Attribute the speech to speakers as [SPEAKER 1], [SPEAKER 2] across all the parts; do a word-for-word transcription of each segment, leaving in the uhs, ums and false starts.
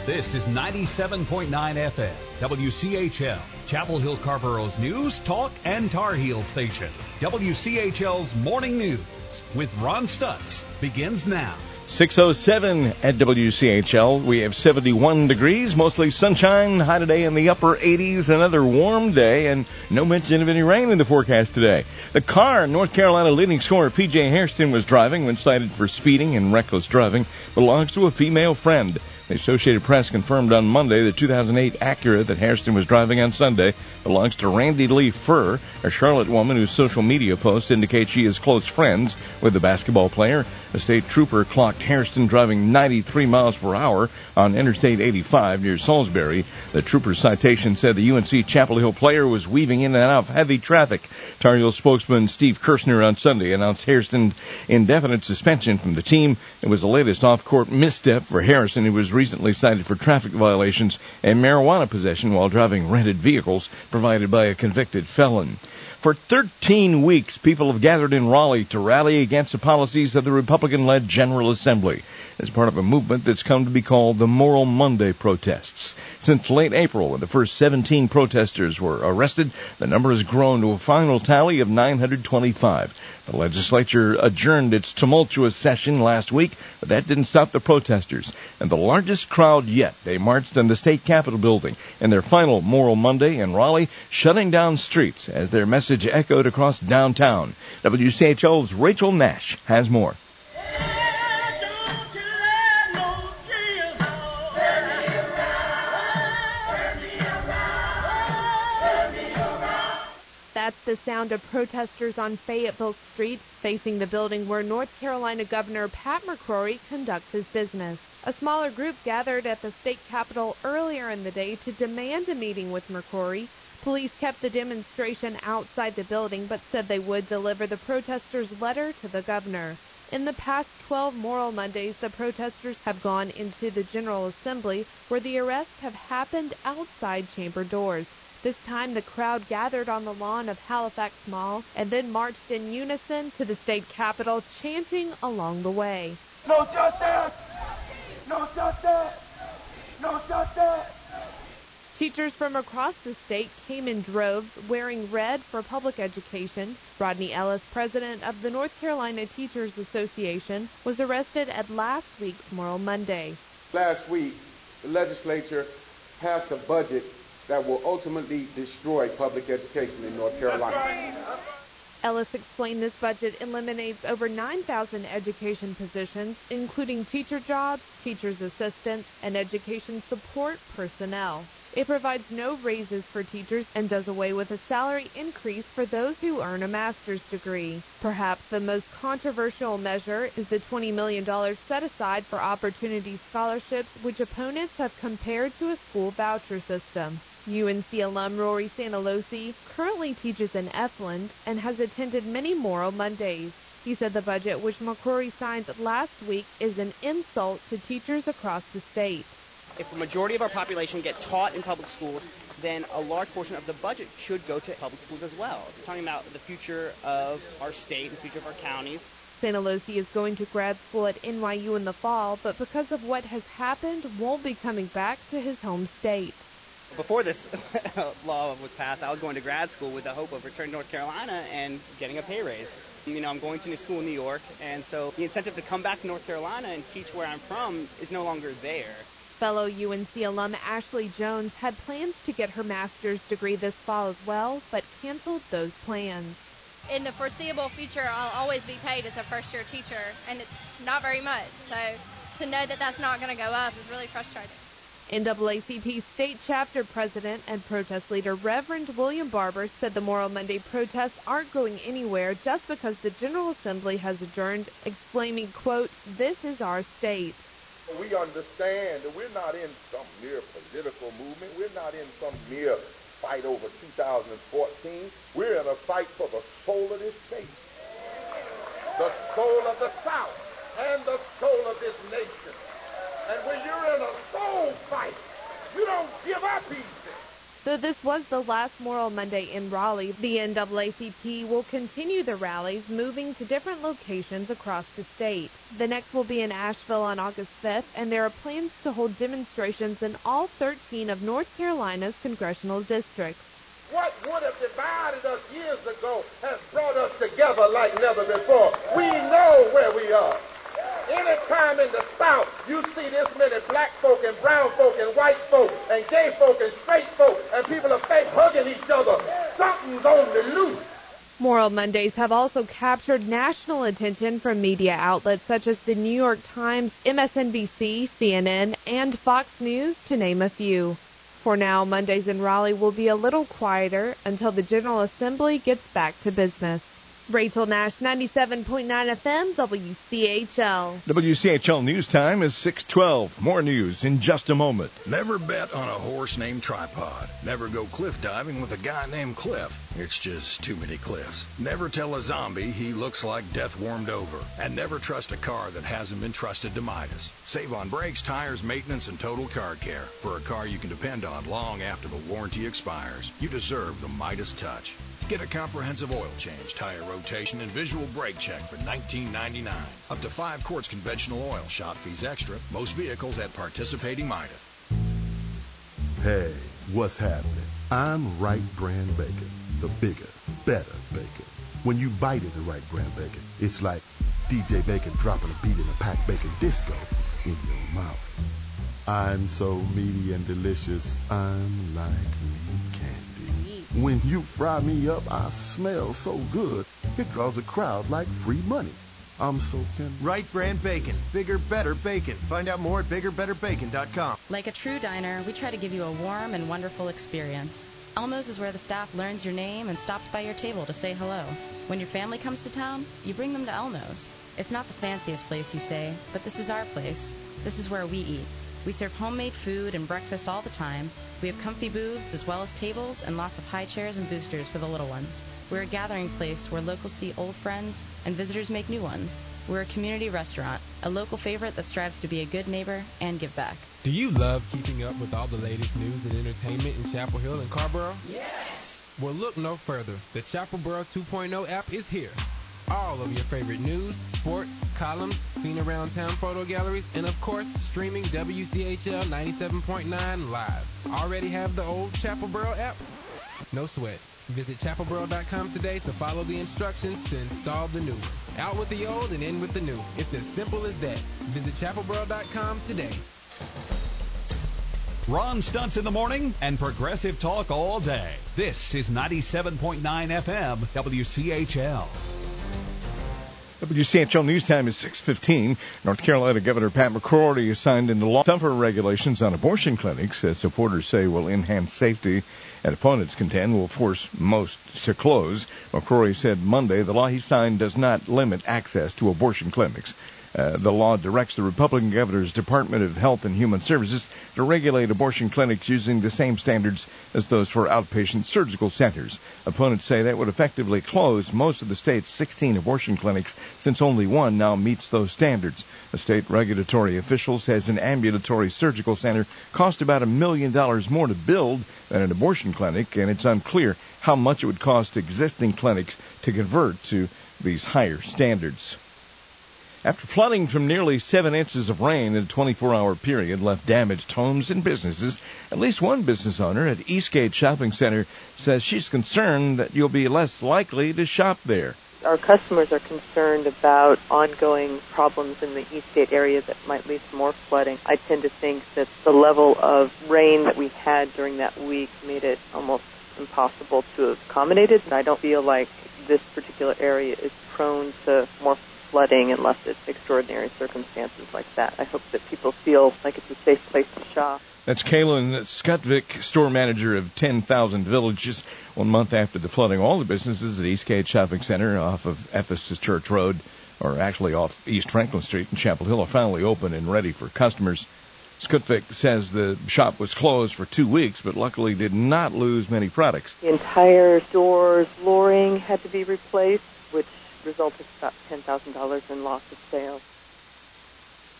[SPEAKER 1] This is ninety-seven point nine F M, W C H L, Chapel Hill Carborough's news, talk, and Tar Heel station. W C H L's Morning News with Ron Stutz begins now.
[SPEAKER 2] six oh seven at W C H L. We have seventy-one degrees, mostly sunshine, high today in the upper eighties, another warm day, and no mention of any rain in the forecast today. The car North Carolina leading scorer P J Hairston was driving when cited for speeding and reckless driving belongs to a female friend. The Associated Press confirmed on Monday the two thousand eight Acura that Hairston was driving on Sunday belongs to Randy Lee Furr, a Charlotte woman whose social media posts indicate she is close friends with the basketball player. A state trooper clocked Hairston driving ninety-three miles per hour on Interstate eighty-five near Salisbury. The trooper's citation said the U N C Chapel Hill player was weaving in and out of heavy traffic. Tar Heel spokesman Steve Kirshner on Sunday announced Hairston's indefinite suspension from the team. It was the latest off-court misstep for Harrison, who was recently cited for traffic violations and marijuana possession while driving rented vehicles provided by a convicted felon. For thirteen weeks, people have gathered in Raleigh to rally against the policies of the Republican-led General Assembly as part of a movement that's come to be called the Moral Monday protests. Since late April, when the first seventeen protesters were arrested, the number has grown to a final tally of nine hundred twenty-five. The legislature adjourned its tumultuous session last week, but that didn't stop the protesters. And the largest crowd yet, they marched on the state capitol building in their final Moral Monday in Raleigh, shutting down streets as their message echoed across downtown. W C H L's Rachel Nash has more.
[SPEAKER 3] That's the sound of protesters on Fayetteville Street facing the building where North Carolina Governor Pat McCrory conducts his business. A smaller group gathered at the state capitol earlier in the day to demand a meeting with McCrory. Police kept the demonstration outside the building but said they would deliver the protesters' letter to the governor. In the past twelve Moral Mondays, the protesters have gone into the General Assembly, where the arrests have happened outside chamber doors. This time, the crowd gathered on the lawn of Halifax Mall and then marched in unison to the state capitol, chanting along the way.
[SPEAKER 4] No justice! No justice! No justice!
[SPEAKER 3] Teachers from across the state came in droves wearing red for public education. Rodney Ellis, president of the North Carolina Teachers Association, was arrested at last week's Moral Monday.
[SPEAKER 5] Last week, the legislature passed a budget that will ultimately destroy public education in North Carolina.
[SPEAKER 3] Ellis explained this budget eliminates over nine thousand education positions, including teacher jobs, teacher's assistants, and education support personnel. It provides no raises for teachers and does away with a salary increase for those who earn a master's degree. Perhaps the most controversial measure is the twenty million dollars set aside for opportunity scholarships, which opponents have compared to a school voucher system. U N C alum Rory Santalosi currently teaches in Efland and has attended many Moral Mondays. He said the budget, which McCrory signed last week, is an insult to teachers across the state.
[SPEAKER 6] If the majority of our population get taught in public schools, then a large portion of the budget should go to public schools as well. We're talking about the future of our state and the future of our counties.
[SPEAKER 3] Santalosi is going to grad school at N Y U in the fall, but because of what has happened, won't be coming back to his home state.
[SPEAKER 6] Before this law was passed, I was going to grad school with the hope of returning to North Carolina and getting a pay raise. You know, I'm going to new school in New York, and so the incentive to come back to North Carolina and teach where I'm from is no longer there.
[SPEAKER 3] Fellow U N C alum Ashley Jones had plans to get her master's degree this fall as well, but canceled those plans.
[SPEAKER 7] In the foreseeable future, I'll always be paid as a first-year teacher, and it's not very much. So to know that that's not going to go up is really frustrating.
[SPEAKER 3] N double A C P State Chapter President and protest leader Reverend William Barber said the Moral Monday protests aren't going anywhere just because the General Assembly has adjourned, exclaiming, quote, "This is our state."
[SPEAKER 8] We understand that we're not in some mere political movement. We're not in some mere fight over two thousand fourteen. We're in a fight for the soul of this state, the soul of the South, and the soul of this nation. And when you're in a soul fight, you don't give up easy.
[SPEAKER 3] Though this was the last Moral Monday in Raleigh, the N double A C P will continue the rallies, moving to different locations across the state. The next will be in Asheville on August fifth, and there are plans to hold demonstrations in all thirteen of North Carolina's congressional districts.
[SPEAKER 8] What would have divided us years ago has brought us together like never before. We know where we are. Anytime in the South you see this many black folk and brown folk and white folk and gay folk and straight folk and people of faith hugging each other, something's on the loose.
[SPEAKER 3] Moral Mondays have also captured national attention from media outlets such as the New York Times, M S N B C, C N N, and Fox News, to name a few. For now, Mondays in Raleigh will be a little quieter until the General Assembly gets back to business. Rachel Nash, ninety-seven point nine F M, W C H L.
[SPEAKER 2] W C H L News Time is six twelve. More news in just a moment.
[SPEAKER 9] Never bet on a horse named Tripod. Never go cliff diving with a guy named Cliff. It's just too many cliffs. Never tell a zombie he looks like death warmed over. And never trust a car that hasn't been trusted to Midas. Save on brakes, tires, maintenance, and total car care. For a car you can depend on long after the warranty expires. You deserve the Midas touch. Get a comprehensive oil change, tire rotation, and visual brake check for nineteen ninety-nine dollars. Up to five quarts conventional oil. Shop fees extra. Most vehicles at participating Midas.
[SPEAKER 10] Hey, what's happening? I'm Wright Brand Bacon, the bigger, better bacon. When you bite into Wright Brand Bacon, it's like D J Bacon dropping a beat in a packed bacon disco in your mouth. I'm so meaty and delicious, I'm like meat candy. When you fry me up, I smell so good, it draws a crowd like free money. I'm so tender.
[SPEAKER 11] Wright Brand Bacon. Bigger, better bacon. Find out more at bigger better bacon dot com.
[SPEAKER 12] Like a true diner, we try to give you a warm and wonderful experience. Elmo's is where the staff learns your name and stops by your table to say hello. When your family comes to town, you bring them to Elmo's. It's not the fanciest place, you say, but this is our place. This is where we eat. We serve homemade food and breakfast all the time. We have comfy booths as well as tables and lots of high chairs and boosters for the little ones. We're a gathering place where locals see old friends and visitors make new ones. We're a community restaurant, a local favorite that strives to be a good neighbor and give back.
[SPEAKER 13] Do you love keeping up with all the latest news and entertainment in Chapel Hill and Carrboro?
[SPEAKER 14] Yes!
[SPEAKER 13] Well, look no further. The Chapel Boro two point oh app is here. All of your favorite news, sports, columns, seen around town photo galleries, and of course, streaming W C H L ninety-seven point nine live. Already have the old Chapel Boro app? No sweat. Visit chapel boro dot com today to follow the instructions to install the new one. Out with the old and in with the new. It's as simple as that. Visit chapel boro dot com today.
[SPEAKER 1] Ron Stutz in the morning and progressive talk all day. This is ninety-seven point nine F M W C H L.
[SPEAKER 2] W C H L News Time is six fifteen. North Carolina Governor Pat McCrory has signed into law tougher regulations on abortion clinics that supporters say will enhance safety and opponents contend will force most to close. McCrory said Monday the law he signed does not limit access to abortion clinics. Uh, the law directs the Republican governor's Department of Health and Human Services to regulate abortion clinics using the same standards as those for outpatient surgical centers. Opponents say that would effectively close most of the state's sixteen abortion clinics, since only one now meets those standards. A state regulatory official says an ambulatory surgical center costs about a million dollars more to build than an abortion clinic, and it's unclear how much it would cost existing clinics to convert to these higher standards. After flooding from nearly seven inches of rain in a twenty-four hour period left damaged homes and businesses, at least one business owner at Eastgate Shopping Center says she's concerned that you'll be less likely to shop there.
[SPEAKER 15] Our customers are concerned about ongoing problems in the Eastgate area that might lead to more flooding. I tend to think that the level of rain that we had during that week made it almost impossible to accommodate it. I don't feel like this particular area is prone to more flooding unless it's extraordinary circumstances like that. I hope that people feel like it's a safe place to shop.
[SPEAKER 2] That's Kaylin Skutvic, store manager of ten thousand Villages. One month after the flooding, all the businesses at Eastgate Shopping Center off of Ephesus Church Road, or actually off East Franklin Street in Chapel Hill, are finally open and ready for customers. Skutvic says the shop was closed for two weeks, but luckily did not lose many products.
[SPEAKER 15] The entire store's flooring had to be replaced, which resulted in about ten thousand dollars in loss of sales.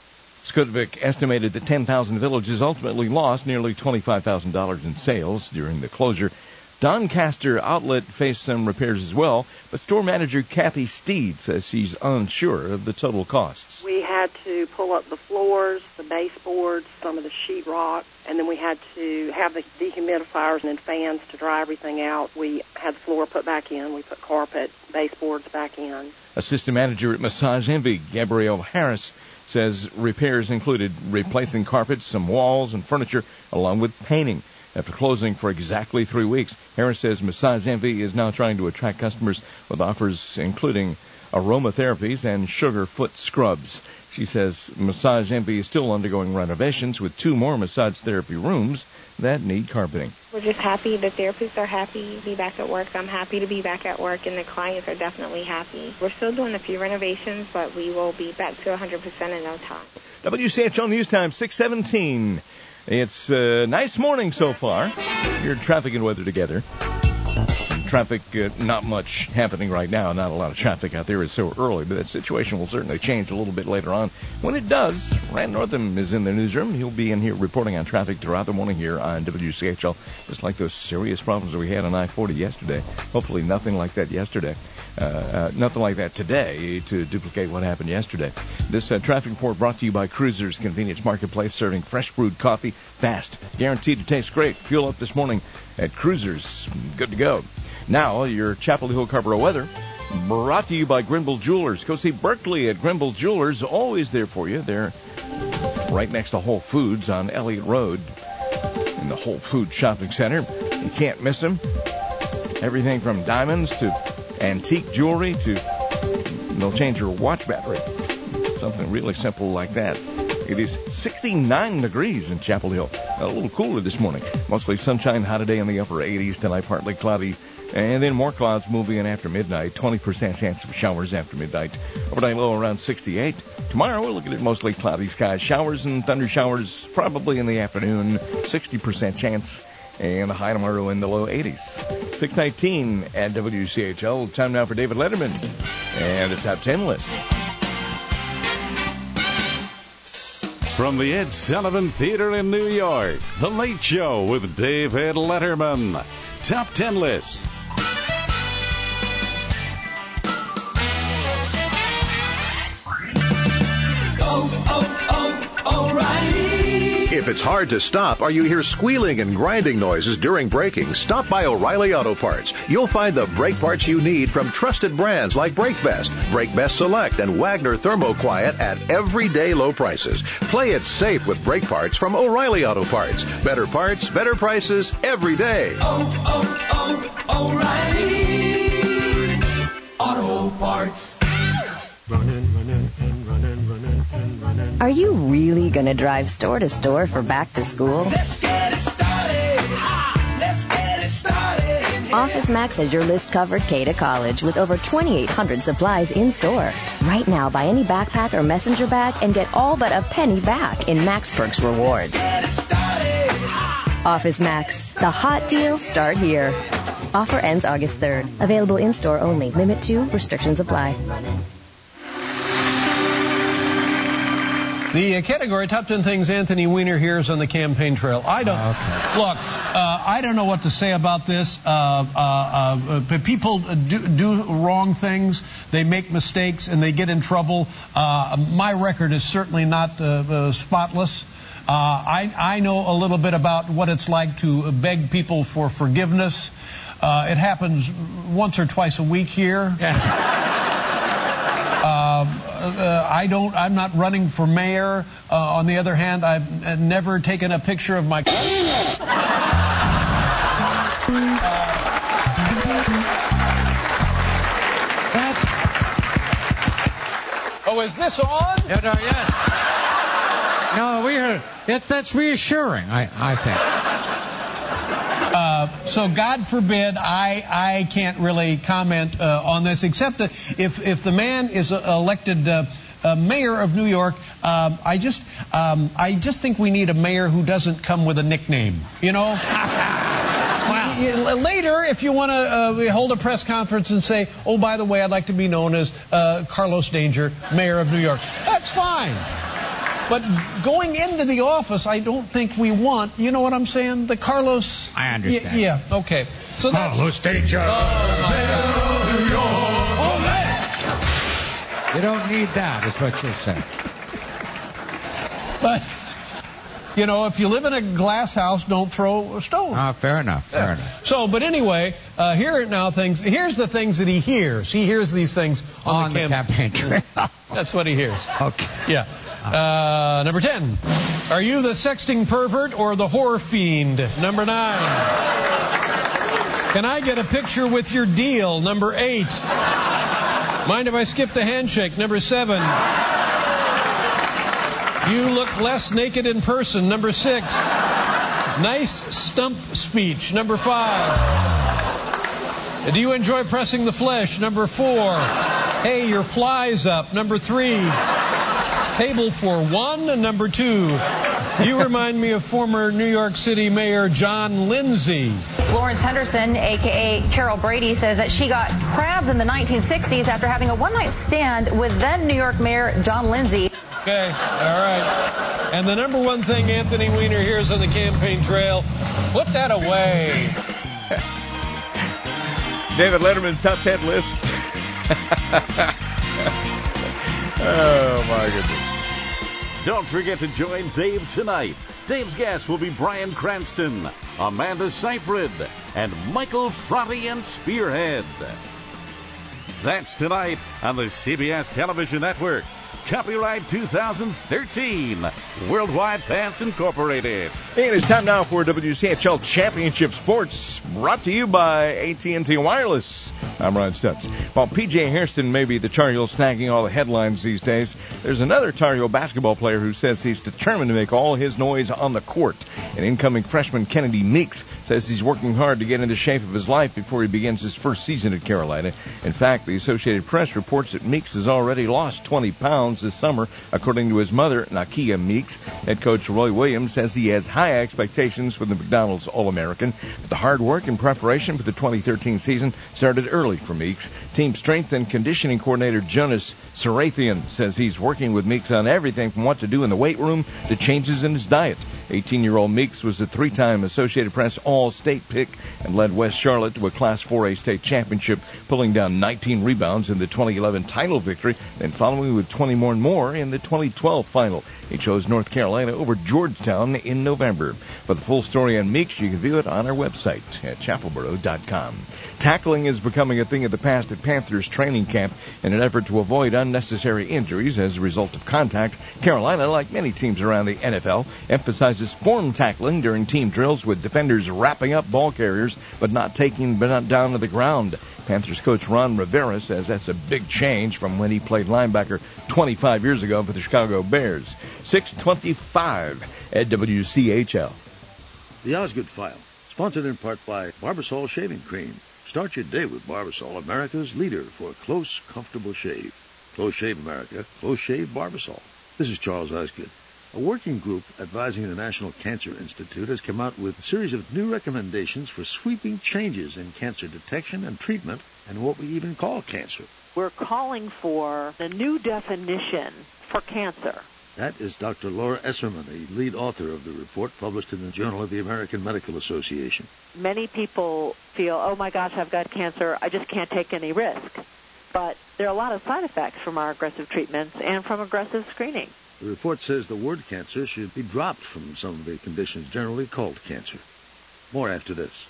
[SPEAKER 2] Skodovic estimated that ten thousand villages ultimately lost nearly twenty-five thousand dollars in sales during the closure. Doncaster outlet faced some repairs as well, but store manager Kathy Steed says she's unsure of the total costs.
[SPEAKER 14] We had to pull up the floors, the baseboards, some of the sheetrock, and then we had to have the dehumidifiers and fans to dry everything out. We had the floor put back in. We put carpet, baseboards back in.
[SPEAKER 2] Assistant manager at Massage Envy, Gabrielle Harris, says repairs included replacing carpets, some walls and furniture, along with painting. After closing for exactly three weeks, Harris says Massage Envy is now trying to attract customers with offers including aromatherapies and sugar foot scrubs. She says Massage Envy is still undergoing renovations with two more massage therapy rooms that need carpeting.
[SPEAKER 16] We're just happy. The therapists are happy to be back at work. I'm happy to be back at work, and the clients are definitely happy. We're still doing a few renovations, but we will be back to one hundred percent in no time.
[SPEAKER 2] W C H L News Time, six seventeen. It's a nice morning so far. Your traffic and weather together. Traffic, uh, not much happening right now. Not a lot of traffic out there. It's so early, but that situation will certainly change a little bit later on. When it does, Rand Northam is in the newsroom. He'll be in here reporting on traffic throughout the morning here on W C H L, just like those serious problems that we had on I forty yesterday. Hopefully nothing like that yesterday. Uh, uh, nothing like that today to duplicate what happened yesterday. This uh, traffic report brought to you by Cruisers Convenience Marketplace, serving fresh brewed coffee fast, guaranteed to taste great. Fuel up this morning at Cruisers. Good to go. Now, your Chapel Hill Carrboro weather brought to you by Grimble Jewelers. Go see Berkeley at Grimble Jewelers. Always there for you. They're right next to Whole Foods on Elliott Road in the Whole Foods Shopping Center. You can't miss them. Everything from diamonds to antique jewelry to they'll change your watch battery. Something really simple like that. It is sixty-nine degrees in Chapel Hill. A little cooler this morning. Mostly sunshine, hot today in the upper eighties. Tonight partly cloudy. And then more clouds moving in after midnight. twenty percent chance of showers after midnight. Overnight low around sixty-eight. Tomorrow we'll look at it mostly cloudy skies. Showers and thunder showers probably in the afternoon. sixty percent chance. And the high tomorrow in the low eighties. six nineteen at W C H L. Time now for David Letterman and the top ten list.
[SPEAKER 17] From the Ed Sullivan Theater in New York, The Late Show with David Letterman. Top ten list.
[SPEAKER 18] If it's hard to stop or you hear squealing and grinding noises during braking, stop by O'Reilly Auto Parts. You'll find the brake parts you need from trusted brands like Brake Best, Brake Best Select, and Wagner Thermoquiet at everyday low prices. Play it safe with brake parts from O'Reilly Auto Parts. Better parts, better prices, every day.
[SPEAKER 4] Oh, oh, oh, O'Reilly Auto Parts.
[SPEAKER 11] Running, running, and running, running, and running.
[SPEAKER 19] Are you really going to drive store to store for back to school?
[SPEAKER 4] Let's get it started. Ah, let's get it started.
[SPEAKER 19] Office Max has your list covered K to college with over twenty-eight hundred supplies in store. Right now, buy any backpack or messenger bag and get all but a penny back in Max Perks rewards.
[SPEAKER 4] Get it started. Ah.
[SPEAKER 19] Office Max. The hot deals start here. Offer ends August third. Available in-store only. Limit two. Restrictions apply.
[SPEAKER 20] The uh, category, top ten things Anthony Weiner hears on the campaign trail. I don't, okay. look, uh, I don't know what to say about this. Uh, uh, uh, people do, do wrong things, they make mistakes, and they get in trouble. Uh, my record is certainly not uh, uh, spotless. Uh, I, I know a little bit about what it's like to beg people for forgiveness. Uh, it happens once or twice a week here. Yes. Uh, uh, I don't. I'm not running for mayor. Uh, on the other hand, I've, I've never taken a picture of my. Uh, that's. Oh, is this on?
[SPEAKER 21] Yeah, no, yes. No, we are. It, that's reassuring. I, I think.
[SPEAKER 20] Uh, so God forbid I I can't really comment uh, on this, except that if if the man is uh, elected uh, uh, mayor of New York, um, I just um, I just think we need a mayor who doesn't come with a nickname. You know. Wow. Later, if you want to uh, hold a press conference and say, "Oh, by the way, I'd like to be known as uh, Carlos Danger, mayor of New York," that's fine. But going into the office, I don't think we want, you know what I'm saying? The Carlos...
[SPEAKER 21] I understand.
[SPEAKER 20] Y- yeah, okay. So that's...
[SPEAKER 21] Carlos Danger.
[SPEAKER 20] Oh, my God.
[SPEAKER 21] You don't need that, is what you're saying.
[SPEAKER 20] But, you know, if you live in a glass house, don't throw a stone.
[SPEAKER 21] Ah, fair enough, fair
[SPEAKER 20] Yeah.
[SPEAKER 21] enough.
[SPEAKER 20] So, but anyway, uh, here are now things. Here's the things that he hears. He hears these things on,
[SPEAKER 21] On
[SPEAKER 20] the,
[SPEAKER 21] the
[SPEAKER 20] cam-
[SPEAKER 21] campaign trail.
[SPEAKER 20] That's what he hears.
[SPEAKER 21] Okay.
[SPEAKER 20] Yeah. Uh, number ten. Are you the sexting pervert or the whore fiend? Number nine. Can I get a picture with your deal? Number eight. Mind if I skip the handshake? Number seven. You look less naked in person. Number six. Nice stump speech. Number five. Do you enjoy pressing the flesh? Number four. Hey, your fly's up. Number three. Table for one. And number two. You remind me of former New York City Mayor John Lindsay.
[SPEAKER 5] Florence Henderson, a k a. Carol Brady, says that she got crabs in the nineteen sixties after having a one-night stand with then New York Mayor John Lindsay.
[SPEAKER 20] Okay, all right. And the number one thing Anthony Weiner hears on the campaign trail, put that away.
[SPEAKER 2] David Letterman, top ten list. Oh, my goodness.
[SPEAKER 17] Don't forget to join Dave tonight. Dave's guests will be Bryan Cranston, Amanda Seyfried, and Michael Fronte and Spearhead. That's tonight on the C B S Television Network. Copyright two thousand thirteen. Worldwide Pass Incorporated.
[SPEAKER 2] And it's time now for W C H L Championship Sports, brought to you by A T and T Wireless. I'm Ron Stutz. While P J Hairston may be the Tar Heel snagging all the headlines these days, there's another Tar Heel basketball player who says he's determined to make all his noise on the court. An incoming freshman, Kennedy Meeks, says he's working hard to get into shape of his life before he begins his first season at Carolina. In fact, the Associated Press reports that Meeks has already lost twenty pounds this summer, according to his mother, Nakia Meeks. Head coach Roy Williams says he has high expectations for the McDonald's All-American. But the hard work and preparation for the twenty thirteen season started early for Meeks. Team strength and conditioning coordinator Jonas Sarathian says he's working with Meeks on everything from what to do in the weight room to changes in his diet. eighteen-year-old Meeks was a three-time Associated Press All-State pick and led West Charlotte to a Class four A state championship, pulling down nineteen rebounds in the twenty eleven title victory, then following with twenty more and more in the twenty twelve final. He chose North Carolina over Georgetown in November. For the full story on Meeks, you can view it on our website at chapelboro dot com. Tackling is becoming a thing of the past at Panthers training camp in an effort to avoid unnecessary injuries as a result of contact. Carolina, like many teams around the N F L, emphasizes form tackling during team drills with defenders wrapping up ball carriers but not taking but not down to the ground. Panthers coach Ron Rivera says that's a big change from when he played linebacker twenty-five years ago for the Chicago Bears. six twenty-five at W C H L.
[SPEAKER 22] The Osgood File, sponsored in part by Barbasol Shaving Cream. Start your day with Barbasol, America's leader for a close, comfortable shave. Close Shave America, Close Shave Barbasol. This is Charles Osgood. A working group advising the National Cancer Institute has come out with a series of new recommendations for sweeping changes in cancer detection and treatment and what we even call cancer.
[SPEAKER 23] We're calling for a new definition for cancer.
[SPEAKER 22] That is Doctor Laura Esserman, the lead author of the report published in the Journal of the American Medical Association.
[SPEAKER 23] Many people feel, oh my gosh, I've got cancer, I just can't take any risk. But there are a lot of side effects from our aggressive treatments and from aggressive screening.
[SPEAKER 22] The report says the word cancer should be dropped from some of the conditions generally called cancer. More after this.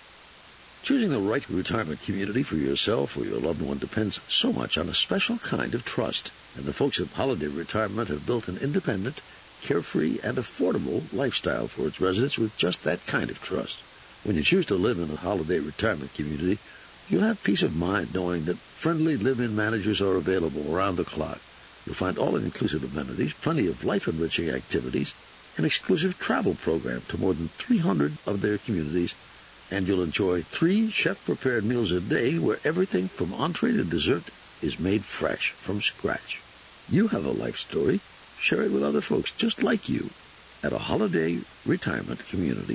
[SPEAKER 22] Choosing the right retirement community for yourself or your loved one depends so much on a special kind of trust. And the folks at Holiday Retirement have built an independent, carefree, and affordable lifestyle for its residents with just that kind of trust. When you choose to live in a Holiday Retirement community, you'll have peace of mind knowing that friendly live-in managers are available around the clock. You'll find all-inclusive amenities, plenty of life-enriching activities, an exclusive travel program to more than three hundred of their communities, and you'll enjoy three chef-prepared meals a day where everything from entree to dessert is made fresh from scratch. You have a life story. Share it with other folks just like you at a Holiday Retirement community.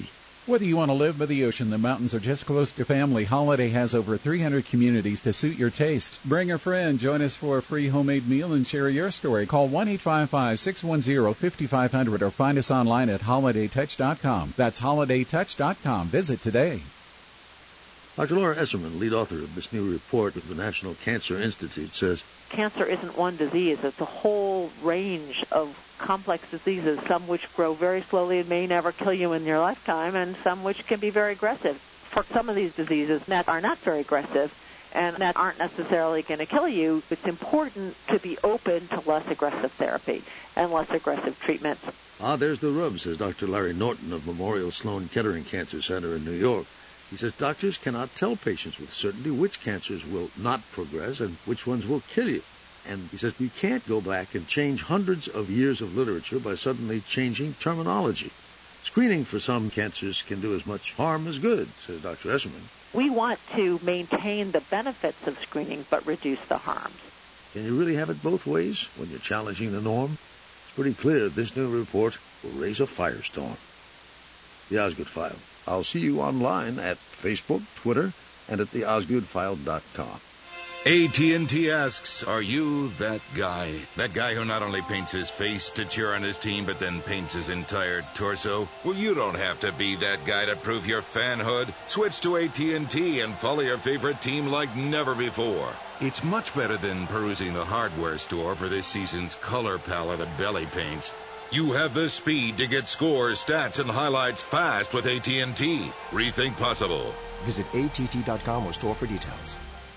[SPEAKER 6] Whether you want to live by the ocean, the mountains, or just close to family, Holiday has over three hundred communities to suit your taste. Bring a friend, join us for a free homemade meal, and share your story. Call one eight five five, six one zero, five five zero zero or find us online at holiday touch dot com. That's holiday touch dot com. Visit today.
[SPEAKER 22] Doctor Laura Esserman, lead author of this new report of the National Cancer Institute, says
[SPEAKER 23] cancer isn't one disease. It's a whole range of complex diseases, some which grow very slowly and may never kill you in your lifetime, and some which can be very aggressive. For some of these diseases that are not very aggressive and that aren't necessarily going to kill you, it's important to be open to less aggressive therapy and less aggressive treatments.
[SPEAKER 22] Ah, there's the rub, says Doctor Larry Norton of Memorial Sloan Kettering Cancer Center in New York. He says doctors cannot tell patients with certainty which cancers will not progress and which ones will kill you. And he says you can't go back and change hundreds of years of literature by suddenly changing terminology. Screening for some cancers can do as much harm as good, says Doctor Esserman.
[SPEAKER 23] We want to maintain the benefits of screening but reduce the harms.
[SPEAKER 22] Can you really have it both ways when you're challenging the norm? It's pretty clear this new report will raise a firestorm. The Osgood File. I'll see you online at Facebook, Twitter, and at the osgood file dot com.
[SPEAKER 9] A T and T asks, are you that guy? That guy who not only paints his face to cheer on his team, but then paints his entire torso? Well, you don't have to be that guy to prove your fanhood. Switch to A T and T and follow your favorite team like never before. It's much better than perusing the hardware store for this season's color palette of belly paints. You have the speed to get scores, stats, and highlights fast with A T and T. Rethink possible.
[SPEAKER 7] Visit A T T dot com or store for details.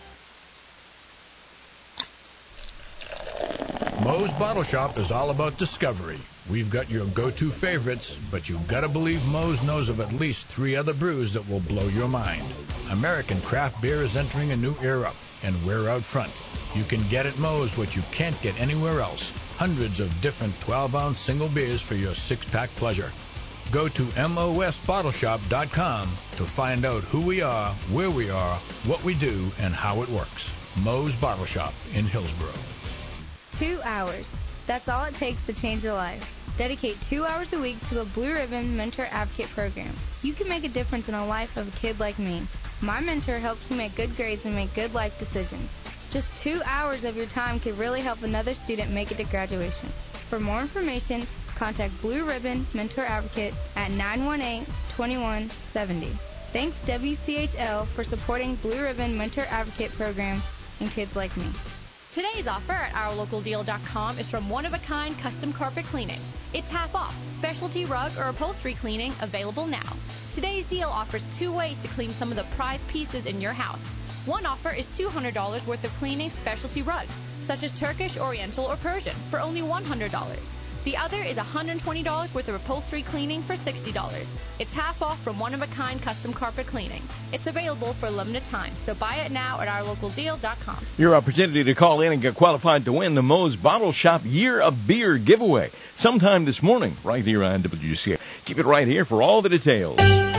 [SPEAKER 8] Moe's Bottle Shop is all about discovery. We've got your go-to favorites, but you've got to believe Moe's knows of at least three other brews that will blow your mind. American craft beer is entering a new era, and we're out front. You can get at Moe's what you can't get anywhere else. Hundreds of different twelve-ounce single beers for your six-pack pleasure. Go to M O S bottle shop dot com to find out who we are, where we are, what we do, and how it works. Moe's Bottle Shop in Hillsborough.
[SPEAKER 24] Two hours. That's all it takes to change a life. Dedicate two hours a week to the Blue Ribbon Mentor Advocate Program. You can make a difference in the life of a kid like me. My mentor helps you make good grades and make good life decisions. Just two hours of your time could really help another student make it to graduation. For more information, contact Blue Ribbon Mentor Advocate at nine one eight, two one seven zero. Thanks W C H L for supporting Blue Ribbon Mentor Advocate Program and kids like me.
[SPEAKER 25] Today's offer at our local deal dot com is from One of a Kind Custom Carpet Cleaning. It's half off. Specialty rug or upholstery cleaning available now. Today's deal offers two ways to clean some of the prized pieces in your house. One offer is two hundred dollars worth of cleaning specialty rugs, such as Turkish, Oriental, or Persian, for only one hundred dollars. The other is one hundred twenty dollars worth of upholstery cleaning for sixty dollars. It's half off from One of a Kind Custom Carpet Cleaning. It's available for a limited time, so buy it now at our local deal dot com.
[SPEAKER 2] Your opportunity to call in and get qualified to win the Moe's Bottle Shop Year of Beer giveaway sometime this morning right here on W C H L. Keep it right here for all the details.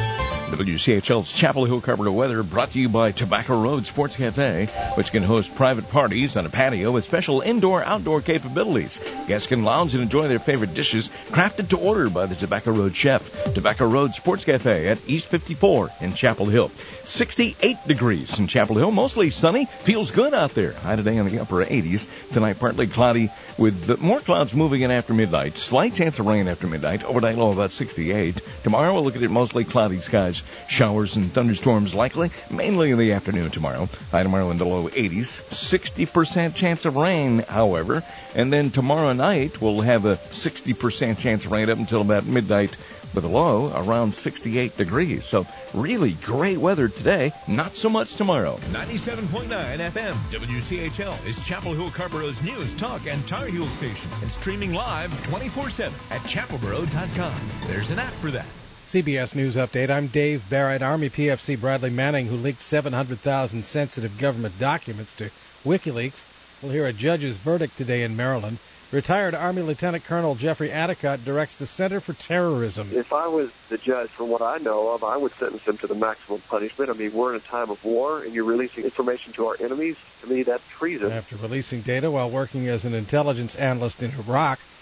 [SPEAKER 2] W C H L's Chapel Hill Carpenter Weather brought to you by Tobacco Road Sports Cafe, which can host private parties on a patio with special indoor-outdoor capabilities. Guests can lounge and enjoy their favorite dishes crafted to order by the Tobacco Road chef. Tobacco Road Sports Cafe at East fifty-four in Chapel Hill. sixty-eight degrees in Chapel Hill, mostly sunny. Feels good out there. High today in the upper eighties. Tonight partly cloudy with the, more clouds moving in after midnight. Slight chance of rain after midnight. Overnight low about sixty-eight. Tomorrow we'll look at it mostly cloudy skies. Showers and thunderstorms likely, mainly in the afternoon tomorrow. High tomorrow in the low eighties. sixty percent chance of rain, however. And then tomorrow night we'll have a sixty percent chance of rain up until about midnight with a low around sixty-eight degrees. So really great weather today, not so much tomorrow.
[SPEAKER 1] ninety-seven point nine F M W C H L is Chapel Hill Carborough's news, talk, and Tar Heel station. And streaming live twenty-four seven at chapel borough dot com. There's an app for that.
[SPEAKER 26] C B S News Update. I'm Dave Barrett. Army P F C Bradley Manning, who leaked seven hundred thousand sensitive government documents to WikiLeaks, will hear a judge's verdict today in Maryland. Retired Army Lieutenant Colonel Jeffrey Adicott directs the Center for Terrorism.
[SPEAKER 27] If I was the judge, from what I know of, I would sentence him to the maximum punishment. I mean, we're in a time of war, and you're releasing information to our enemies. To me, that's treason.
[SPEAKER 26] After releasing data while working as an intelligence analyst in Iraq,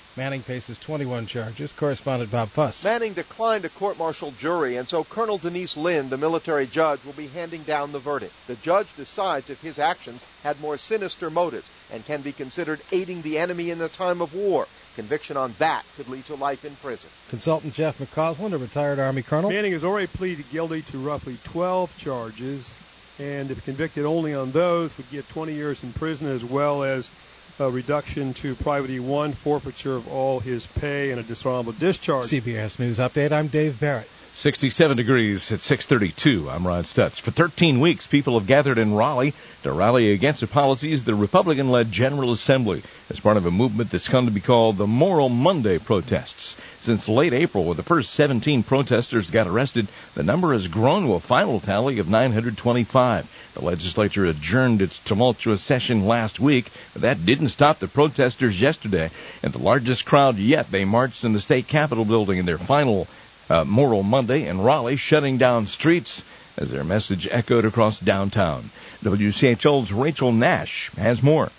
[SPEAKER 26] Manning faces twenty-one charges. Correspondent Bob Fuss.
[SPEAKER 3] Manning declined a court-martial jury, and so Colonel Denise Lynn, the military judge, will be handing down the verdict. The judge decides if his actions had more sinister motives and can be considered aiding the enemy in a time of war. Conviction on that could lead to life in prison.
[SPEAKER 26] Consultant Jeff McCausland, a retired Army colonel.
[SPEAKER 10] Manning has already pleaded guilty to roughly twelve charges, and if convicted only on those, would get twenty years in prison, as well as a reduction to Private E one, forfeiture of all his pay, and a dishonorable discharge.
[SPEAKER 26] C B S News Update, I'm Dave Barrett.
[SPEAKER 2] sixty-seven degrees at six thirty-two. I'm Ron Stutz. For thirteen weeks, people have gathered in Raleigh to rally against the policies of the Republican-led General Assembly as part of a movement that's come to be called the Moral Monday protests. Since late April, when the first seventeen protesters got arrested, the number has grown to a final tally of nine hundred twenty-five. The legislature adjourned its tumultuous session last week, but that didn't stop the protesters yesterday. And the largest crowd yet, they marched in the state capitol building in their final Uh, Moral Monday in Raleigh, shutting down streets as their message echoed across downtown. W C H L's Rachel Nash has more.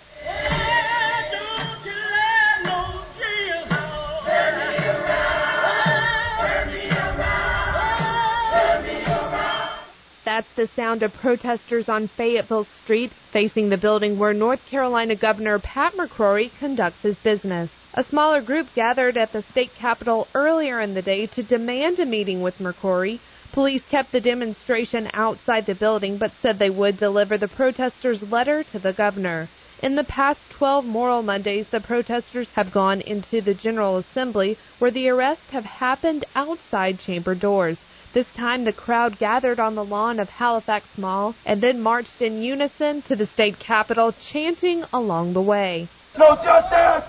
[SPEAKER 12] That's the sound of protesters on Fayetteville Street facing the building where North Carolina Governor Pat McCrory conducts his business. A smaller group gathered at the state capitol earlier in the day to demand a meeting with McCrory. Police kept the demonstration outside the building but said they would deliver the protesters' letter to the governor. In the past twelve Moral Mondays, the protesters have gone into the General Assembly, where the arrests have happened outside chamber doors. This time, the crowd gathered on the lawn of Halifax Mall and then marched in unison to the state capitol, chanting along the way.
[SPEAKER 4] No justice!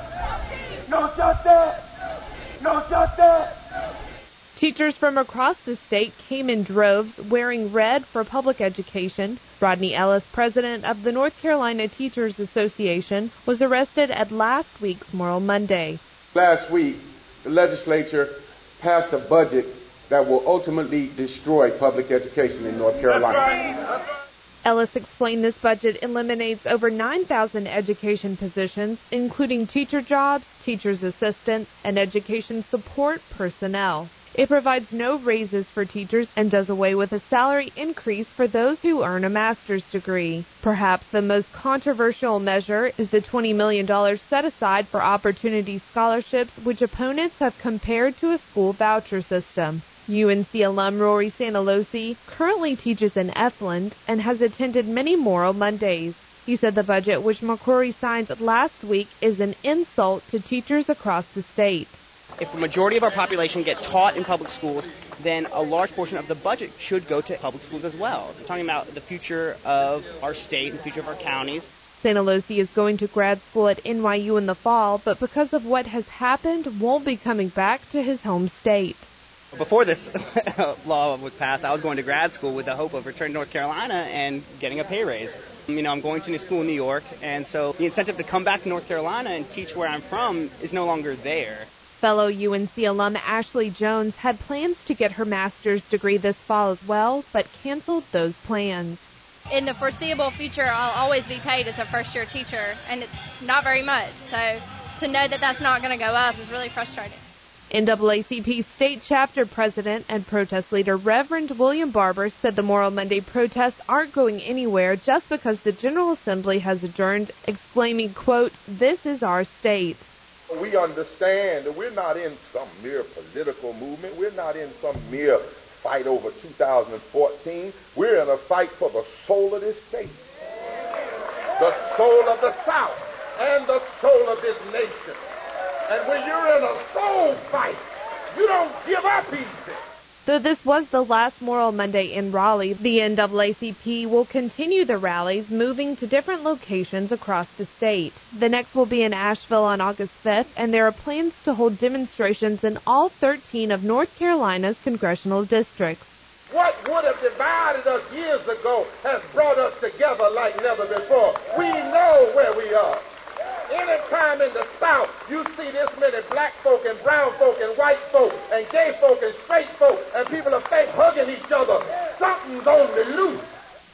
[SPEAKER 4] No justice! No justice!
[SPEAKER 12] Teachers from across the state came in droves wearing red for public education. Rodney Ellis, president of the North Carolina Teachers Association, was arrested at last week's Moral Monday.
[SPEAKER 13] Last week, the legislature passed a budget that will ultimately destroy public education in North Carolina.
[SPEAKER 12] That's right. Ellis explained this budget eliminates over nine thousand education positions, including teacher jobs, teachers' assistants, and education support personnel. It provides no raises for teachers and does away with a salary increase for those who earn a master's degree. Perhaps the most controversial measure is the twenty million dollars set aside for opportunity scholarships, which opponents have compared to a school voucher system. U N C alum Rory Santalosi currently teaches in Efland and has attended many Moral Mondays. He said the budget, which McCrory signed last week, is an insult to teachers across the state.
[SPEAKER 14] If the majority of our population get taught in public schools, then a large portion of the budget should go to public schools as well. We're talking about the future of our state and the future of our counties.
[SPEAKER 12] Santalosi is going to grad school at N Y U in the fall, but because of what has happened, won't be coming back to his home state.
[SPEAKER 14] Before this law was passed, I was going to grad school with the hope of returning to North Carolina and getting a pay raise. You know, I'm going to school in New York, and so the incentive to come back to North Carolina and teach where I'm from is no longer there.
[SPEAKER 12] Fellow U N C alum Ashley Jones had plans to get her master's degree this fall as well, but canceled those plans.
[SPEAKER 15] In the foreseeable future, I'll always be paid as a first-year teacher, and it's not very much. So to know that that's not going to go up is really frustrating.
[SPEAKER 12] N double A C P State Chapter President and protest leader Reverend William Barber said the Moral Monday protests aren't going anywhere just because the General Assembly has adjourned, exclaiming, quote, "This is our state."
[SPEAKER 13] We understand that we're not in some mere political movement. We're not in some mere fight over two thousand fourteen. We're in a fight for the soul of this state, the soul of the South, and the soul of this nation. And when you're in a soul fight, you don't give up easy.
[SPEAKER 12] Though this was the last Moral Monday in Raleigh, the N double A C P will continue the rallies, moving to different locations across the state. The next will be in Asheville on August fifth, and there are plans to hold demonstrations in all thirteen of North Carolina's congressional districts.
[SPEAKER 13] What would have divided us years ago has brought us together like never before. We know where we are. Anytime in the South you see this many black folk and brown folk and white folk and gay folk and straight folk and people of faith hugging each other, something's on the loose.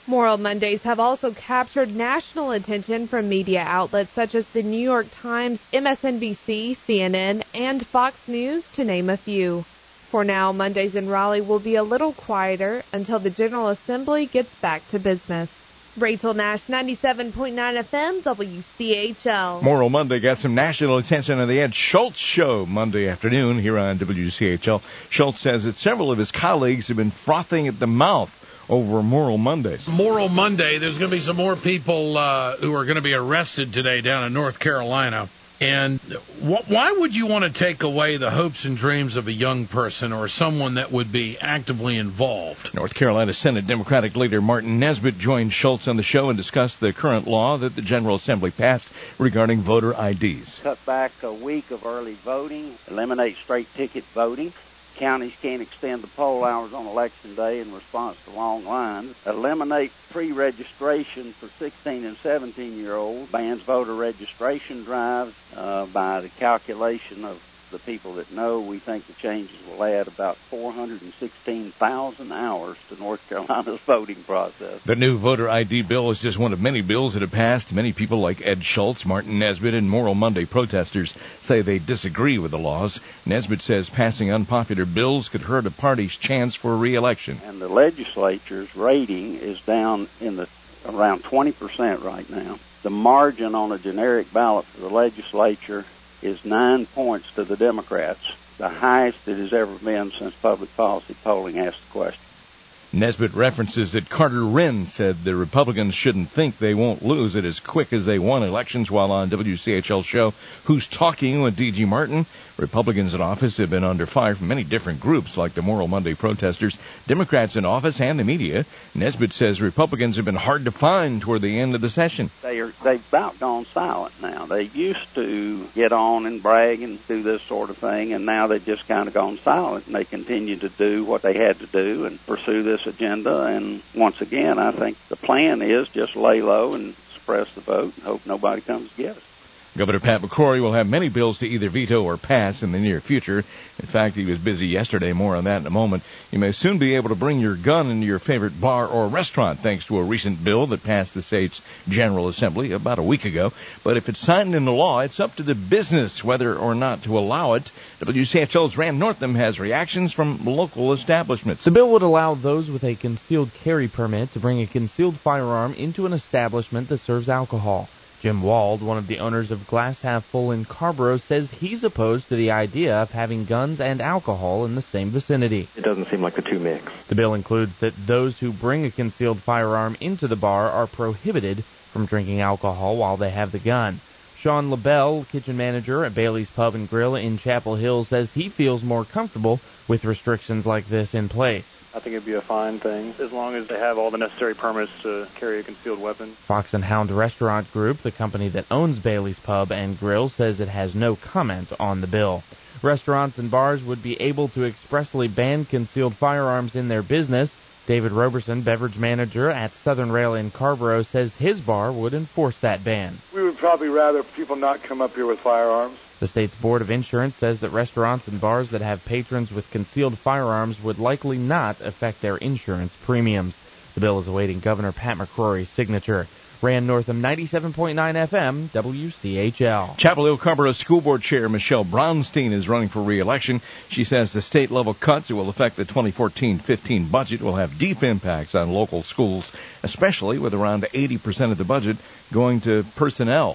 [SPEAKER 12] Moral Mondays have also captured national attention from media outlets such as the New York Times, M S N B C, C N N, and Fox News, to name a few. For now, Mondays in Raleigh will be a little quieter until the General Assembly gets back to business. Rachel Nash, ninety-seven point nine F M, W C H L.
[SPEAKER 2] Moral Monday got some national attention on the Ed Schultz Show Monday afternoon here on W C H L. Schultz says that several of his colleagues have been frothing at the mouth over Moral Mondays.
[SPEAKER 5] Moral Monday, there's going to be some more people uh, who are going to be arrested today down in North Carolina. And wh- why would you want to take away the hopes and dreams of a young person or someone that would be actively involved?
[SPEAKER 2] North Carolina Senate Democratic leader Martin Nesbitt joined Schultz on the show and discussed the current law that the General Assembly passed regarding voter I Ds.
[SPEAKER 11] Cut back a week of early voting, eliminate straight ticket voting. Counties can't extend the poll hours on Election Day in response to long lines. Eliminate pre-registration for sixteen and seventeen-year-olds. Bans voter registration drives. Uh, by the calculation of the people that know, we think the changes will add about four hundred sixteen thousand hours to North Carolina's voting process.
[SPEAKER 2] The new voter I D bill is just one of many bills that have passed. Many people like Ed Schultz, Martin Nesbitt, and Moral Monday protesters say they disagree with the laws. Nesbitt says passing unpopular bills could hurt a party's chance for re-election.
[SPEAKER 11] And the legislature's rating is down in the around twenty percent right now. The margin on a generic ballot for the legislature is nine points to the Democrats, the highest it has ever been since public policy polling asked the question.
[SPEAKER 2] Nesbitt references that Carter Wren said the Republicans shouldn't think they won't lose it as quick as they won elections, while on W C H L's show, Who's Talking with D G Martin, Republicans in office have been under fire from many different groups like the Moral Monday protesters, Democrats in office, and the media. Nesbitt says Republicans have been hard to find toward the end of the session.
[SPEAKER 11] They are, they've about gone silent now. They used to get on and brag and do this sort of thing, and now they've just kind of gone silent, and they continue to do what they had to do and pursue this agenda. And once again, I think the plan is just lay low and suppress the vote and hope nobody comes to get us.
[SPEAKER 2] Governor Pat McCrory will have many bills to either veto or pass in the near future. In fact, he was busy yesterday. More on that in a moment. You may soon be able to bring your gun into your favorite bar or restaurant thanks to a recent bill that passed the state's General Assembly about a week ago. But if it's signed into law, it's up to the business whether or not to allow it. W C H L's Rand Northam has reactions from local establishments.
[SPEAKER 16] The bill would allow those with a concealed carry permit to bring a concealed firearm into an establishment that serves alcohol. Jim Wald, one of the owners of Glass Half Full in Carborough, says he's opposed to the idea of having guns and alcohol in the same vicinity.
[SPEAKER 18] It doesn't seem like the two mix.
[SPEAKER 16] The bill includes that those who bring a concealed firearm into the bar are prohibited from drinking alcohol while they have the gun. Sean LaBelle, kitchen manager at Bailey's Pub and Grill in Chapel Hill, says he feels more comfortable with restrictions like this in place.
[SPEAKER 18] I think it'd be a fine thing, as long as they have all the necessary permits to carry a concealed weapon.
[SPEAKER 16] Fox and Hound Restaurant Group, the company that owns Bailey's Pub and Grill, says it has no comment on the bill. Restaurants and bars would be able to expressly ban concealed firearms in their business. David Roberson, beverage manager at Southern Rail in Carborough, says his bar would enforce that ban.
[SPEAKER 19] We would probably rather people not come up here with firearms.
[SPEAKER 16] The state's Board of Insurance says that restaurants and bars that have patrons with concealed firearms would likely not affect their insurance premiums. The bill is awaiting Governor Pat McCrory's signature. Rand Northam, ninety-seven point nine F M, W C H L.
[SPEAKER 2] Chapel Hill Carborough School Board Chair Michelle Brownstein is running for re-election. She says the state-level cuts that will affect the twenty fourteen fifteen budget will have deep impacts on local schools, especially with around eighty percent of the budget going to personnel.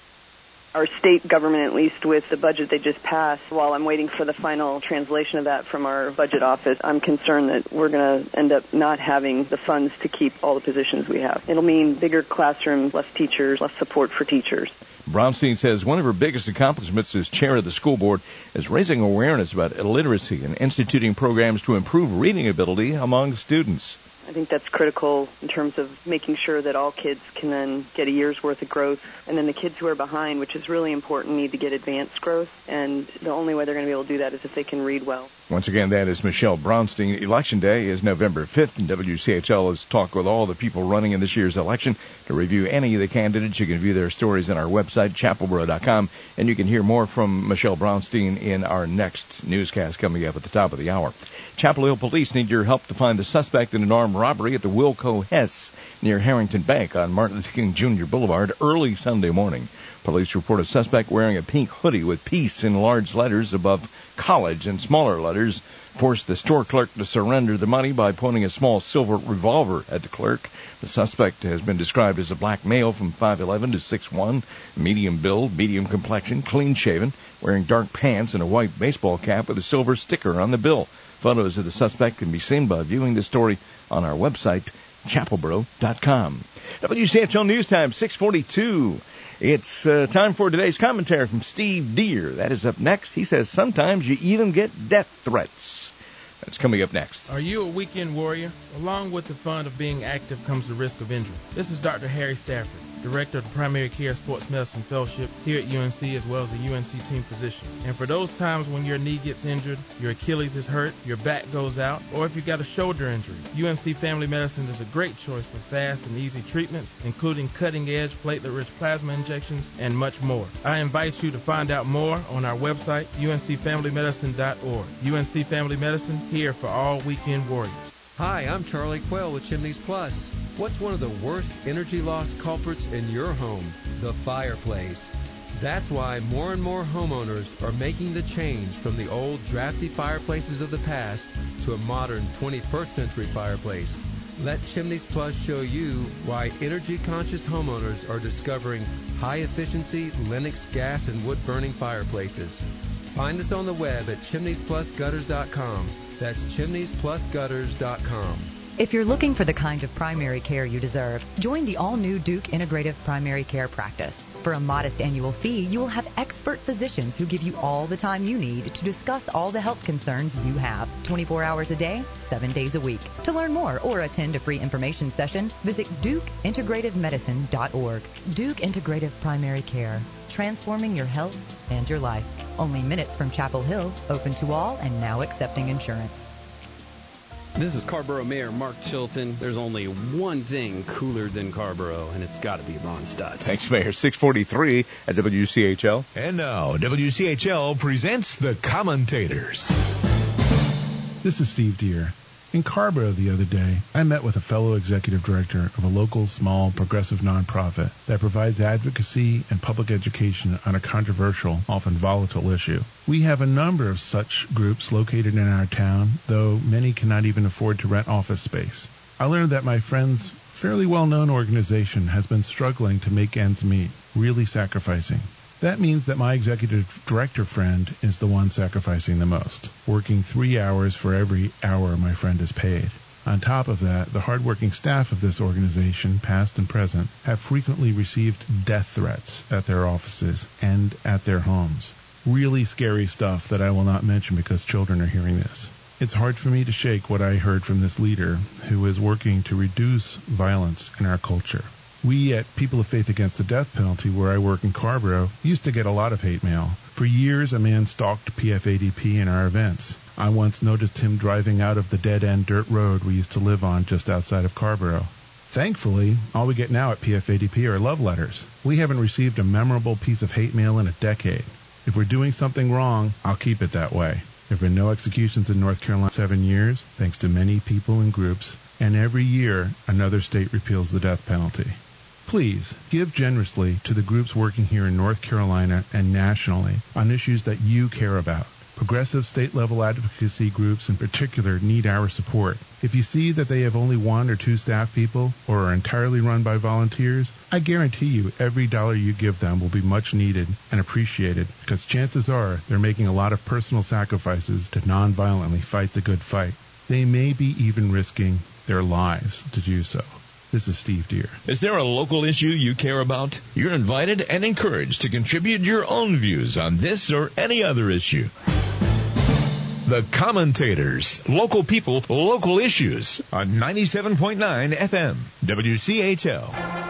[SPEAKER 20] Our state government, at least with the budget they just passed, while I'm waiting for the final translation of that from our budget office, I'm concerned that we're going to end up not having the funds to keep all the positions we have. It'll mean bigger classrooms, less teachers, less support for teachers.
[SPEAKER 2] Brownstein says one of her biggest accomplishments as chair of the school board is raising awareness about illiteracy and instituting programs to improve reading ability among students.
[SPEAKER 20] I think that's critical in terms of making sure that all kids can then get a year's worth of growth. And then the kids who are behind, which is really important, need to get advanced growth. And the only way they're going to be able to do that is if they can read well.
[SPEAKER 2] Once again, that is Michelle Brownstein. Election Day is November fifth, and W C H L has talked with all the people running in this year's election. To review any of the candidates, you can view their stories on our website. website, chapel boro dot com, and you can hear more from Michelle Brownstein in our next newscast coming up at the top of the hour. Chapel Hill police need your help to find the suspect in an armed robbery at the Wilco Hess near Harrington Bank on Martin Luther King Junior Boulevard early Sunday morning. Police report a suspect wearing a pink hoodie with peace in large letters above college and smaller letters forced the store clerk to surrender the money by pointing a small silver revolver at the clerk. The suspect has been described as a black male from five eleven to six one, medium build, medium complexion, clean-shaven, wearing dark pants and a white baseball cap with a silver sticker on the bill. Photos of the suspect can be seen by viewing the story on our website, chapel boro dot com. W C H L News Time, six forty-two. It's uh, time for today's commentary from Steve Deere. That is up next. He says sometimes you even get death threats. That's coming up next.
[SPEAKER 6] Are you a weekend warrior? Along with the fun of being active comes the risk of injury. This is Doctor Harry Stafford, Director of the Primary Care Sports Medicine Fellowship here at U N C, as well as a U N C team physician. And for those times when your knee gets injured, your Achilles is hurt, your back goes out, or if you got a shoulder injury, U N C Family Medicine is a great choice for fast and easy treatments, including cutting-edge platelet-rich plasma injections and much more. I invite you to find out more on our website, U N C family medicine dot org. U N C Family Medicine, here for all weekend warriors.
[SPEAKER 7] Hi, I'm Charlie Quayle with Chimneys Plus. What's one of the worst energy loss culprits in your home? The fireplace. That's why more and more homeowners are making the change from the old drafty fireplaces of the past to a modern twenty-first century fireplace. Let Chimneys Plus show you why energy-conscious homeowners are discovering high-efficiency Lennox gas and wood-burning fireplaces. Find us on the web at chimneys plus gutters dot com. That's chimneys plus gutters dot com.
[SPEAKER 9] If you're looking for the kind of primary care you deserve, join the all-new Duke Integrative Primary Care Practice. For a modest annual fee, you will have expert physicians who give you all the time you need to discuss all the health concerns you have, twenty-four hours a day, seven days a week. To learn more or attend a free information session, visit duke integrative medicine dot org. Duke Integrative Primary Care, transforming your health and your life. Only minutes from Chapel Hill, open to all and now accepting insurance.
[SPEAKER 17] This is Carborough Mayor Mark Chilton. There's only one thing cooler than Carborough, and it's got to be Ron Stutz.
[SPEAKER 2] Thanks, Mayor. six forty-three at W C H L.
[SPEAKER 21] And now, W C H L presents The Commentators.
[SPEAKER 22] This is Steve Deere. In Carborough the other day, I met with a fellow executive director of a local, small, progressive nonprofit that provides advocacy and public education on a controversial, often volatile issue. We have a number of such groups located in our town, though many cannot even afford to rent office space. I learned that my friend's fairly well-known organization has been struggling to make ends meet, really sacrificing. That means that my executive director friend is the one sacrificing the most, working three hours for every hour my friend is paid. On top of that, the hardworking staff of this organization, past and present, have frequently received death threats at their offices and at their homes. Really scary stuff that I will not mention because children are hearing this. It's hard for me to shake what I heard from this leader who is working to reduce violence in our culture. We at People of Faith Against the Death Penalty, where I work in Carborough, used to get a lot of hate mail. For years, a man stalked P F A D P in our events. I once noticed him driving out of the dead-end dirt road we used to live on just outside of Carborough. Thankfully, all we get now at P F A D P are love letters. We haven't received a memorable piece of hate mail in a decade. If we're doing something wrong, I'll keep it that way. There have been no executions in North Carolina in seven years, thanks to many people and groups, and every year another state repeals the death penalty. Please give generously to the groups working here in North Carolina and nationally on issues that you care about. Progressive state-level advocacy groups in particular need our support. If you see that they have only one or two staff people or are entirely run by volunteers, I guarantee you every dollar you give them will be much needed and appreciated because chances are they're making a lot of personal sacrifices to non-violently fight the good fight. They may be even risking their lives to do so. This is Steve Deere.
[SPEAKER 21] Is there a local issue you care about? You're invited and encouraged to contribute your own views on this or any other issue. The Commentators. Local people, local issues on ninety-seven point nine F M, W C H L.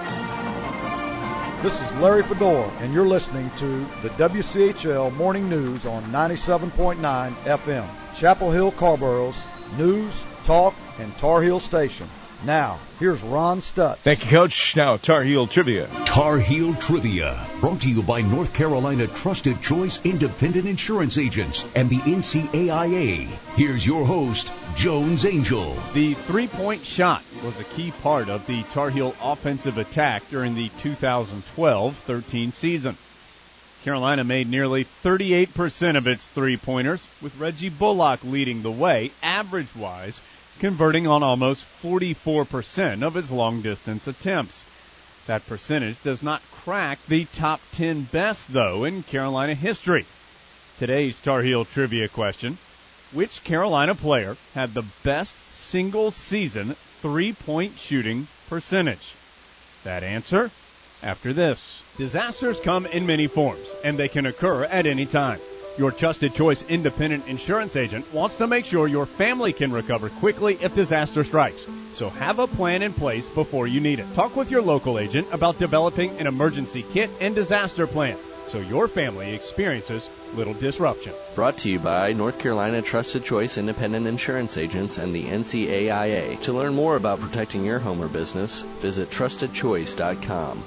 [SPEAKER 23] This is Larry Fedor, and you're listening to the W C H L Morning News on ninety-seven point nine F M, Chapel Hill, Carborough's news, talk, and Tar Heel station. Now, here's Ron Stutz.
[SPEAKER 2] Thank you, Coach. Now, Tar Heel Trivia.
[SPEAKER 1] Tar Heel Trivia, brought to you by North Carolina Trusted Choice Independent Insurance Agents and the N C A I A. Here's your host, Jones Angel.
[SPEAKER 3] The three-point shot was a key part of the Tar Heel offensive attack during the two thousand twelve thirteen season. Carolina made nearly thirty-eight percent of its three-pointers, with Reggie Bullock leading the way, average-wise, converting on almost forty-four percent of its long-distance attempts. That percentage does not crack the top ten best, though, in Carolina history. Today's Tar Heel trivia question: which Carolina player had the best single-season three-point shooting percentage? That answer after this. Disasters come in many forms, and they can occur at any time. Your Trusted Choice Independent Insurance Agent wants to make sure your family can recover quickly if disaster strikes. So have a plan in place before you need it. Talk with your local agent about developing an emergency kit and disaster plan so your family experiences little disruption.
[SPEAKER 8] Brought to you by North Carolina Trusted Choice Independent Insurance Agents and the N C A I A. To learn more about protecting your home or business, visit trusted choice dot com.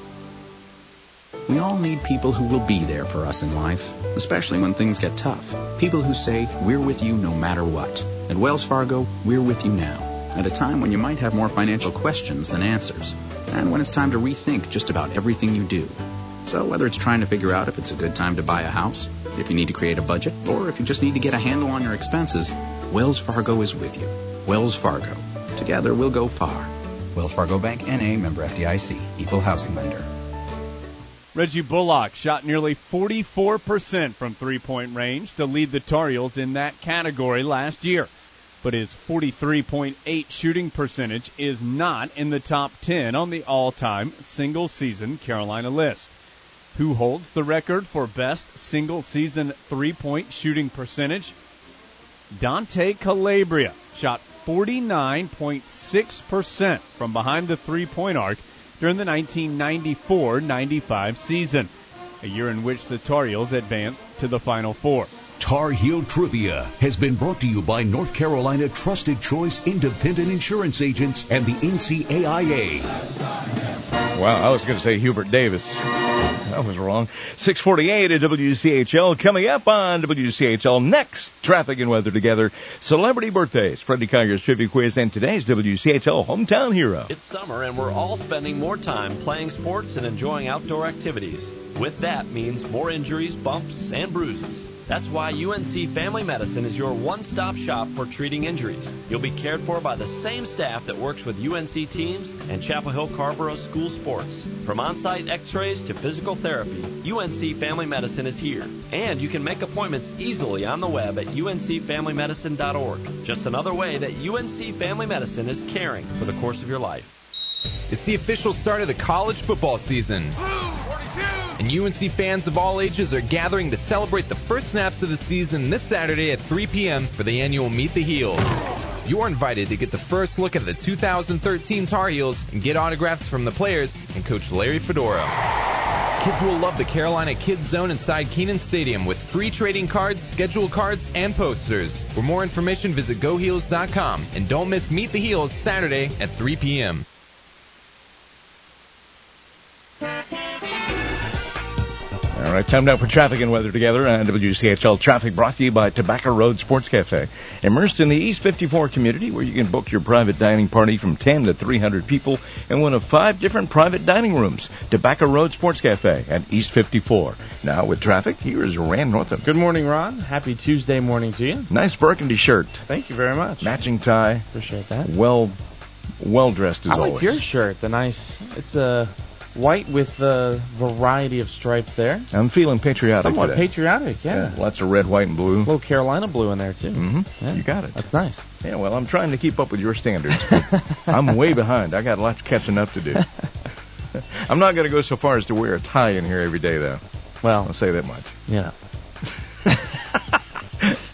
[SPEAKER 10] We all need people who will be there for us in life, especially when things get tough. People who say, we're with you no matter what. At Wells Fargo, we're with you now, at a time when you might have more financial questions than answers, and when it's time to rethink just about everything you do. So whether it's trying to figure out if it's a good time to buy a house, if you need to create a budget, or if you just need to get a handle on your expenses, Wells Fargo is with you. Wells Fargo. Together we'll go far. Wells Fargo Bank, N A, member F D I C, equal housing lender.
[SPEAKER 3] Reggie Bullock shot nearly forty-four percent from three-point range to lead the Tar Heels in that category last year. But his forty-three point eight shooting percentage is not in the top ten on the all-time single-season Carolina list. Who holds the record for best single-season three-point shooting percentage? Dante Calabria shot forty-nine point six percent from behind the three-point arc during the nineteen ninety-four ninety-five season, a year in which the Tar Heels advanced to the Final Four.
[SPEAKER 1] Tar Heel Trivia has been brought to you by North Carolina Trusted Choice Independent Insurance Agents and the N C A I A.
[SPEAKER 2] Wow, I was going to say Hubert Davis. That was wrong. six forty-eight at W C H L. Coming up on W C H L next, traffic and weather together, celebrity birthdays, Freddie Kiger's trivia quiz, and today's W C H L hometown hero.
[SPEAKER 24] It's summer and we're all spending more time playing sports and enjoying outdoor activities. With that means more injuries, bumps, and bruises. That's why U N C Family Medicine is your one-stop shop for treating injuries. You'll be cared for by the same staff that works with U N C teams and Chapel Hill Carrboro school sports. From on-site x-rays to physical therapy, U N C Family Medicine is here. And you can make appointments easily on the web at U N C family medicine dot org. Just another way that U N C Family Medicine is caring for the course of your life.
[SPEAKER 25] It's the official start of the college football season. And U N C fans of all ages are gathering to celebrate the first snaps of the season this Saturday at three p.m. for the annual Meet the Heels. You're invited to get the first look at the two thousand thirteen Tar Heels and get autographs from the players and Coach Larry Fedora. Kids will love the Carolina Kids Zone inside Kenan Stadium with free trading cards, schedule cards, and posters. For more information, visit go heels dot com. And don't miss Meet the Heels Saturday at three p.m.
[SPEAKER 2] All right, time now for traffic and weather together on W C H L Traffic, brought to you by Tobacco Road Sports Cafe. Immersed in the East fifty-four community, where you can book your private dining party from ten to three hundred people in one of five different private dining rooms. Tobacco Road Sports Cafe at East fifty-four. Now with traffic, here is Rand Northam.
[SPEAKER 16] Good morning, Ron. Happy Tuesday morning to you.
[SPEAKER 2] Nice burgundy shirt.
[SPEAKER 16] Thank you very much.
[SPEAKER 2] Matching tie.
[SPEAKER 16] Appreciate that.
[SPEAKER 2] Well, well dressed as
[SPEAKER 16] I
[SPEAKER 2] always.
[SPEAKER 16] like your shirt. The nice, it's a white with a variety of stripes there.
[SPEAKER 2] I'm feeling patriotic
[SPEAKER 16] Somewhat
[SPEAKER 2] today.
[SPEAKER 16] patriotic, yeah.
[SPEAKER 2] yeah. Lots of red, white, and blue.
[SPEAKER 16] A little Carolina blue in there, too.
[SPEAKER 2] Mm-hmm.
[SPEAKER 16] Yeah.
[SPEAKER 2] You got it.
[SPEAKER 16] That's nice.
[SPEAKER 2] Yeah, well, I'm trying to keep up with your standards. I'm way behind. I got lots catching up to do. I'm not going to go so far as to wear a tie in here every day, though.
[SPEAKER 16] Well,
[SPEAKER 2] I'll say that much.
[SPEAKER 16] Yeah.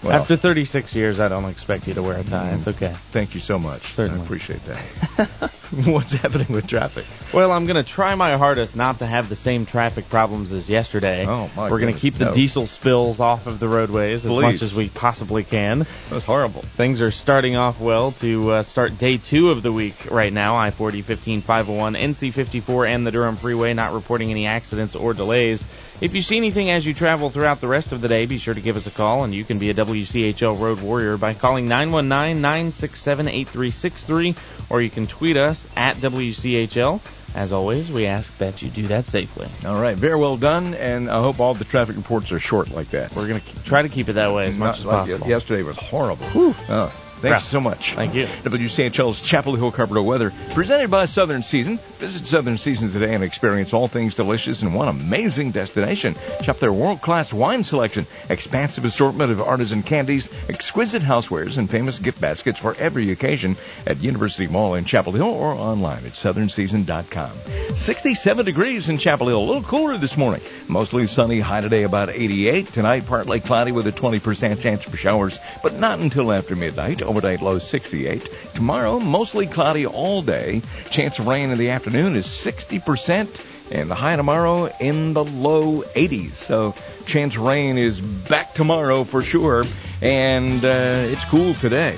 [SPEAKER 2] Well,
[SPEAKER 16] after thirty-six years, I don't expect you to wear a tie. It's okay.
[SPEAKER 2] Thank you so much.
[SPEAKER 16] Certainly.
[SPEAKER 2] I appreciate that. What's happening with traffic?
[SPEAKER 16] Well, I'm going to try my hardest not to have the same traffic problems as yesterday.
[SPEAKER 2] Oh, my
[SPEAKER 16] We're going to
[SPEAKER 2] goodness,
[SPEAKER 16] keep the
[SPEAKER 2] no.
[SPEAKER 16] diesel spills off of the roadways as
[SPEAKER 2] Please.
[SPEAKER 16] much as we possibly can.
[SPEAKER 2] That's horrible.
[SPEAKER 16] Things are starting off well to uh, start day two of the week right now. I forty, fifteen, five oh one, N C fifty-four, and the Durham Freeway not reporting any accidents or delays. If you see anything as you travel throughout the rest of the day, be sure to give us a call, and you can be a W C H L Road Warrior by calling nine one nine, nine six seven, eight three six three, or you can tweet us at W C H L. As always, we ask that you do that safely.
[SPEAKER 2] All right, very well done, and I hope all the traffic reports are short like that.
[SPEAKER 16] We're going to try to keep it that way as
[SPEAKER 2] Not
[SPEAKER 16] much as
[SPEAKER 2] like
[SPEAKER 16] possible.
[SPEAKER 2] Yesterday was horrible. Whew. Oh. Thank you so much.
[SPEAKER 16] Thank you.
[SPEAKER 2] W C H L's Chapel Hill Carpenter weather, presented by Southern Season. Visit Southern Season today and experience all things delicious in one amazing destination. Shop their world-class wine selection, expansive assortment of artisan candies, exquisite housewares, and famous gift baskets for every occasion at University Mall in Chapel Hill or online at southern season dot com. sixty-seven degrees in Chapel Hill, a little cooler this morning. Mostly sunny, high today about eighty-eight. Tonight, partly cloudy with a twenty percent chance for showers, but not until after midnight. Overnight low sixty-eight. Tomorrow, mostly cloudy all day. Chance of rain in the afternoon is sixty percent. And the high tomorrow in the low eighties. So chance of rain is back tomorrow for sure. And uh, it's cool today.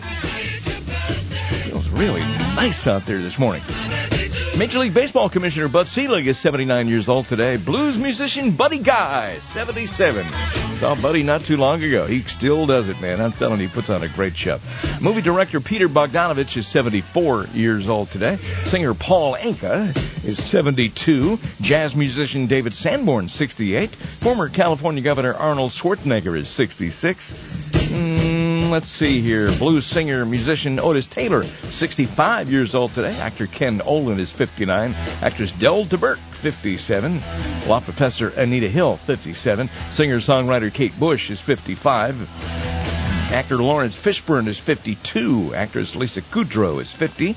[SPEAKER 2] Feels really nice out there this morning. Major League Baseball Commissioner Bud Selig is seventy-nine years old today. Blues musician Buddy Guy, seventy-seven. Saw Buddy not too long ago. He still does it, man. I'm telling you, he puts on a great show. Movie director Peter Bogdanovich is seventy-four years old today. Singer Paul Anka is seventy-two. Jazz musician David Sanborn, sixty-eight. Former California Governor Arnold Schwarzenegger is sixty-six. Mm, let's see here. Blues singer, musician Otis Taylor, sixty-five years old today. Actor Ken Olin is fifty-nine. Actress Delta Burke, fifty-seven. Law professor Anita Hill, fifty-seven. Singer-songwriter Kate Bush is fifty-five. Actor Lawrence Fishburne is fifty-two. Actress Lisa Kudrow is fifty.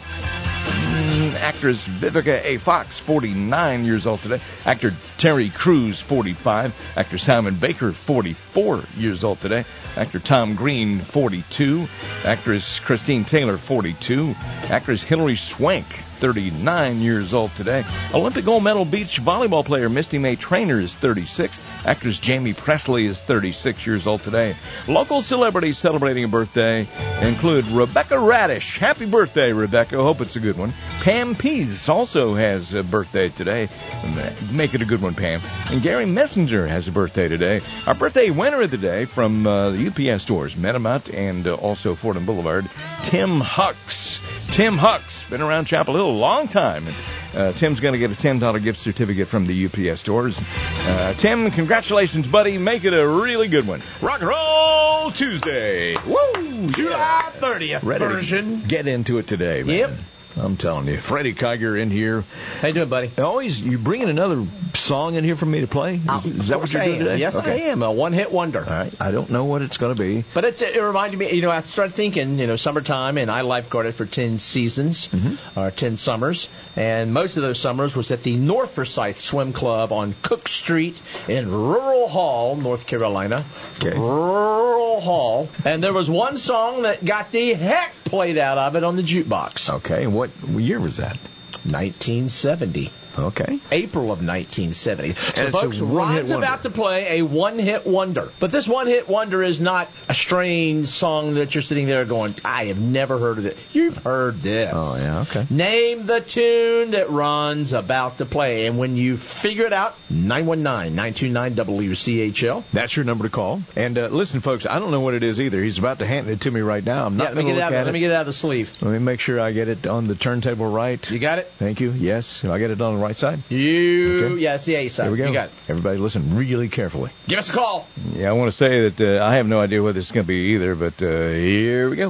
[SPEAKER 2] Mm, actress Vivica A. Fox, forty-nine years old today. Actor Terry Crews, forty-five. Actor Simon Baker, forty-four years old today. Actor Tom Green, forty-two. Actress Christine Taylor, forty-two. Actress Hilary Swank, thirty-nine years old today. Olympic gold medal beach volleyball player Misty May Traynor is thirty-six. Actress Jamie Presley is thirty-six years old today. Local celebrities celebrating a birthday include Rebecca Radish. Happy birthday, Rebecca. Hope it's a good one. Pam Pease also has a birthday today. Make it a good one, Pam. And Gary Messenger has a birthday today. Our birthday winner of the day from uh, the U P S stores, Metamut and uh, also Fordham Boulevard, Tim Hucks. Tim Hucks, been around Chapel Hill a long time. And, uh, Tim's going to get a ten dollars gift certificate from the U P S stores. Uh, Tim, congratulations, buddy. Make it a really good one. Rock and Roll Tuesday. Woo!
[SPEAKER 4] July thirtieth
[SPEAKER 2] Ready
[SPEAKER 4] version.
[SPEAKER 2] To get into it today, man.
[SPEAKER 4] Yep.
[SPEAKER 2] I'm telling you. Freddie Kiger in here.
[SPEAKER 4] How you doing, buddy?
[SPEAKER 2] Always, you bringing another song in here for me to play? Is,
[SPEAKER 4] Uh,
[SPEAKER 2] is that what you're doing today?
[SPEAKER 4] Yes,
[SPEAKER 2] okay.
[SPEAKER 4] I am. A one-hit wonder.
[SPEAKER 2] All right. I don't know what it's going to be.
[SPEAKER 4] But it's, it reminded me, you know, I started thinking, you know, summertime, and I lifeguarded for ten seasons,
[SPEAKER 2] mm-hmm.
[SPEAKER 4] or ten summers, and most of those summers was at the North Forsyth Swim Club on Cook Street in Rural Hall, North Carolina.
[SPEAKER 2] Okay.
[SPEAKER 4] Rural Hall. And there was one song that got the heck played out of it on the jukebox.
[SPEAKER 2] Okay. What year was that?
[SPEAKER 4] nineteen seventy.
[SPEAKER 2] Okay.
[SPEAKER 4] April of nineteen seventy. So,
[SPEAKER 2] and
[SPEAKER 4] folks, Ron's about to play a one-hit wonder. But this one-hit wonder is not a strange song that you're sitting there going, I have never heard of it. You've heard this.
[SPEAKER 2] Oh, yeah, okay.
[SPEAKER 4] Name the tune that Ron's about to play. And when you figure it out, nine one nine, nine two nine, W C H L.
[SPEAKER 2] That's your number to call. And uh, listen, folks, I don't know what it is either. He's about to hand it to me right now. I'm not
[SPEAKER 4] yeah, let me
[SPEAKER 2] going to
[SPEAKER 4] get
[SPEAKER 2] look
[SPEAKER 4] it out,
[SPEAKER 2] at
[SPEAKER 4] Let
[SPEAKER 2] it.
[SPEAKER 4] me get it out of the sleeve.
[SPEAKER 2] Let me make sure I get it on the turntable right.
[SPEAKER 4] You got it?
[SPEAKER 2] Thank you. Yes. I get it on the right side?
[SPEAKER 4] You,
[SPEAKER 2] okay.
[SPEAKER 4] yeah, it's the A side.
[SPEAKER 2] Here we go.
[SPEAKER 4] You got it.
[SPEAKER 2] Everybody listen really carefully.
[SPEAKER 4] Give us a call.
[SPEAKER 2] Yeah, I want to say that uh, I have no idea what this is going to be either, but uh, here we go.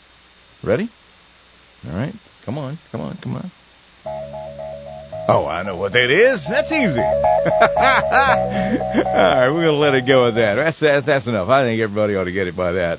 [SPEAKER 2] Ready? All right. Come on. Come on. Come on. Oh, I know what that is. That's easy. All right, we're going to let it go at that. That's, that. That's enough. I think everybody ought to get it by that.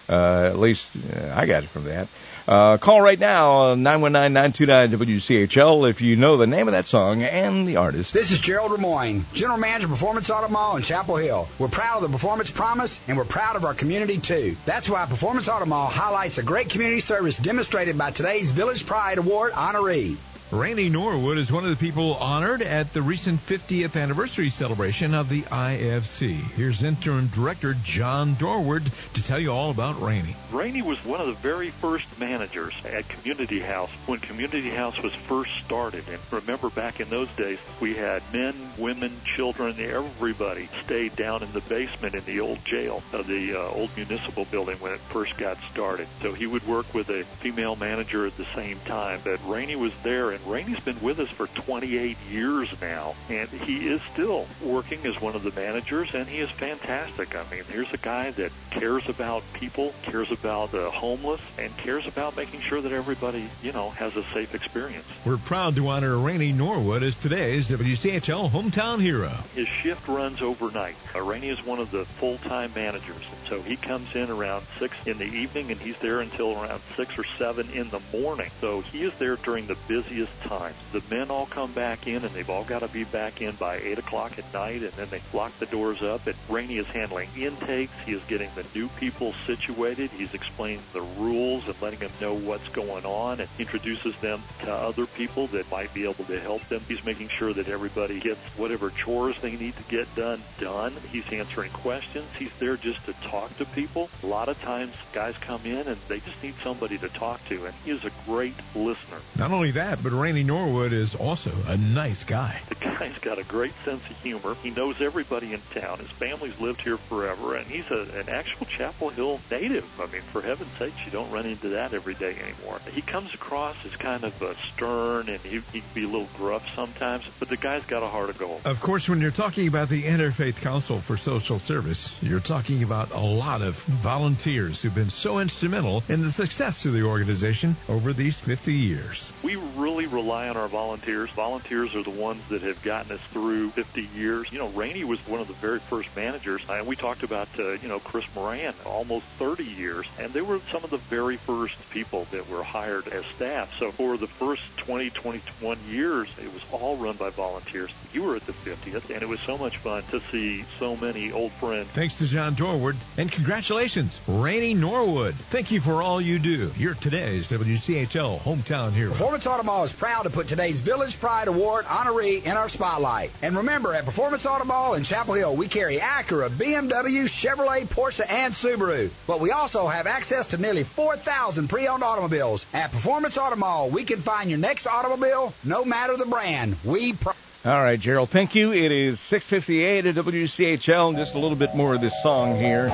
[SPEAKER 2] Uh, at least uh, I got it from that. Uh, call right now, nine one nine, nine two nine, W C H L, if you know the name of that song and the artist.
[SPEAKER 5] This is Gerald Lemoyne, General Manager of Performance Auto Mall in Chapel Hill. We're proud of the Performance Promise, and we're proud of our community, too. That's why Performance Auto Mall highlights the great community service demonstrated by today's Village Pride Award honoree.
[SPEAKER 21] Rainey Norwood is one of the people honored at the recent fiftieth anniversary celebration of the I F C. Here's Interim Director John Dorward to tell you all about Rainey.
[SPEAKER 12] Rainey was one of the very first managers at Community House when Community House was first started. And remember, back in those days, we had men, women, children, everybody stayed down in the basement in the old jail of the uh, old municipal building when it first got started. So he would work with a female manager at the same time. But Rainey was there, and Rainey's been with us for twenty-eight years now, and he is still working as one of the managers, and he is fantastic. I mean, here's a guy that cares about people, cares about the homeless, and cares about making sure that everybody, you know, has a safe experience.
[SPEAKER 21] We're proud to honor Rainey Norwood as today's W C H L Hometown Hero.
[SPEAKER 12] His shift runs overnight. Uh, Rainey is one of the full-time managers, and so he comes in around six in the evening, and he's there until around six or seven in the morning. So he is there during the busiest times. The men all come back in, and they've all got to be back in by eight o'clock at night, and then they lock the doors up. And Rainey is handling intakes. He is getting the new people situated. He's explaining the rules and letting them know what's going on, and introduces them to other people that might be able to help them. He's making sure that everybody gets whatever chores they need to get done, done. He's answering questions. He's there just to talk to people. A lot of times, guys come in, and they just need somebody to talk to, and he is a great listener.
[SPEAKER 21] Not only that, but Rainey Norwood is also a nice guy.
[SPEAKER 12] The guy's got a great sense of humor. He knows everybody in town. His family's lived here forever, and he's a, an actual Chapel Hill native. I mean, for heaven's sakes, you don't run into that every day anymore. He comes across as kind of uh, stern, and he, he can be a little gruff sometimes, but the guy's got a heart of gold.
[SPEAKER 21] Of course, when you're talking about the Interfaith Council for Social Service, you're talking about a lot of volunteers who've been so instrumental in the success of the organization over these fifty years.
[SPEAKER 12] We really rely on our volunteers. Volunteers are the ones that have gotten us through fifty years. You know, Rainey was one of the very first managers, and we talked about, uh, you know, Chris Moran, almost thirty years, and they were some of the very first people that were hired as staff. So for the first twenty, twenty-one years, it was all run by volunteers. You were at the fiftieth, and it was so much fun to see so many old friends.
[SPEAKER 21] Thanks to John Dorward, and congratulations, Rainey Norwood. Thank you for all you do. You're today's W C H L Hometown Hero.
[SPEAKER 5] Performance Auto Mall is proud to put today's Village Pride Award honoree in our spotlight. And remember, at Performance Auto Mall in Chapel Hill, we carry Acura, B M W, Chevrolet, Porsche, and Subaru. But we also have access to nearly four thousand pre-owned automobiles. At Performance Auto Mall, we can find your next automobile, no matter the brand. We pr-
[SPEAKER 2] All right, Gerald, thank you. It is six fifty-eight at W C H L, and just a little bit more of this song here.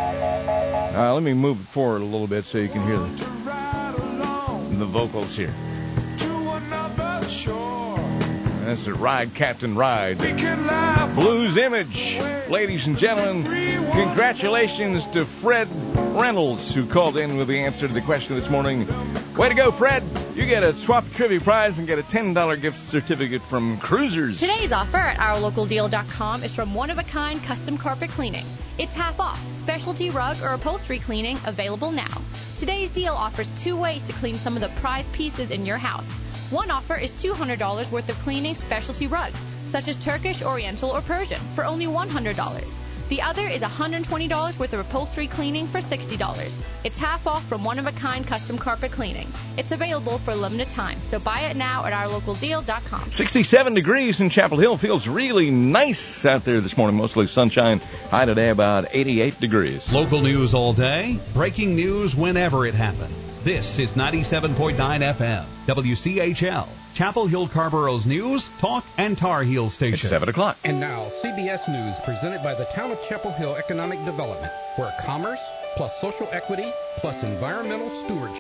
[SPEAKER 2] Uh, let me move it forward a little bit so you can hear the, the vocals here. That's it, Ride, Captain Ride. Blues Image. Ladies and gentlemen, congratulations to Fred Reynolds, who called in with the answer to the question this morning. Way to go, Fred. You get a Swap Trivia prize and get a ten dollars gift certificate from Cruisers.
[SPEAKER 13] Today's offer at our local deal dot com is from One of a Kind Custom Carpet Cleaning. It's half off. Specialty rug or upholstery cleaning available now. Today's deal offers two ways to clean some of the prized pieces in your house. One offer is two hundred dollars worth of cleaning specialty rugs, such as Turkish, Oriental, or Persian, for only one hundred dollars. The other is one hundred twenty dollars worth of upholstery cleaning for sixty dollars. It's half off from One of a Kind Custom Carpet Cleaning. It's available for a limited time, so buy it now at our local deal dot com.
[SPEAKER 2] sixty-seven degrees in Chapel Hill. Feels really nice out there this morning. Mostly sunshine. High today about eighty-eight degrees.
[SPEAKER 14] Local news all day. Breaking news whenever it happens. This is ninety-seven point nine F M. W C H L. Chapel Hill Carborough's news, talk, and Tar Heel station.
[SPEAKER 2] It's seven o'clock.
[SPEAKER 15] And now, C B S News presented by the Town of Chapel Hill Economic Development, where commerce plus social equity plus environmental stewardship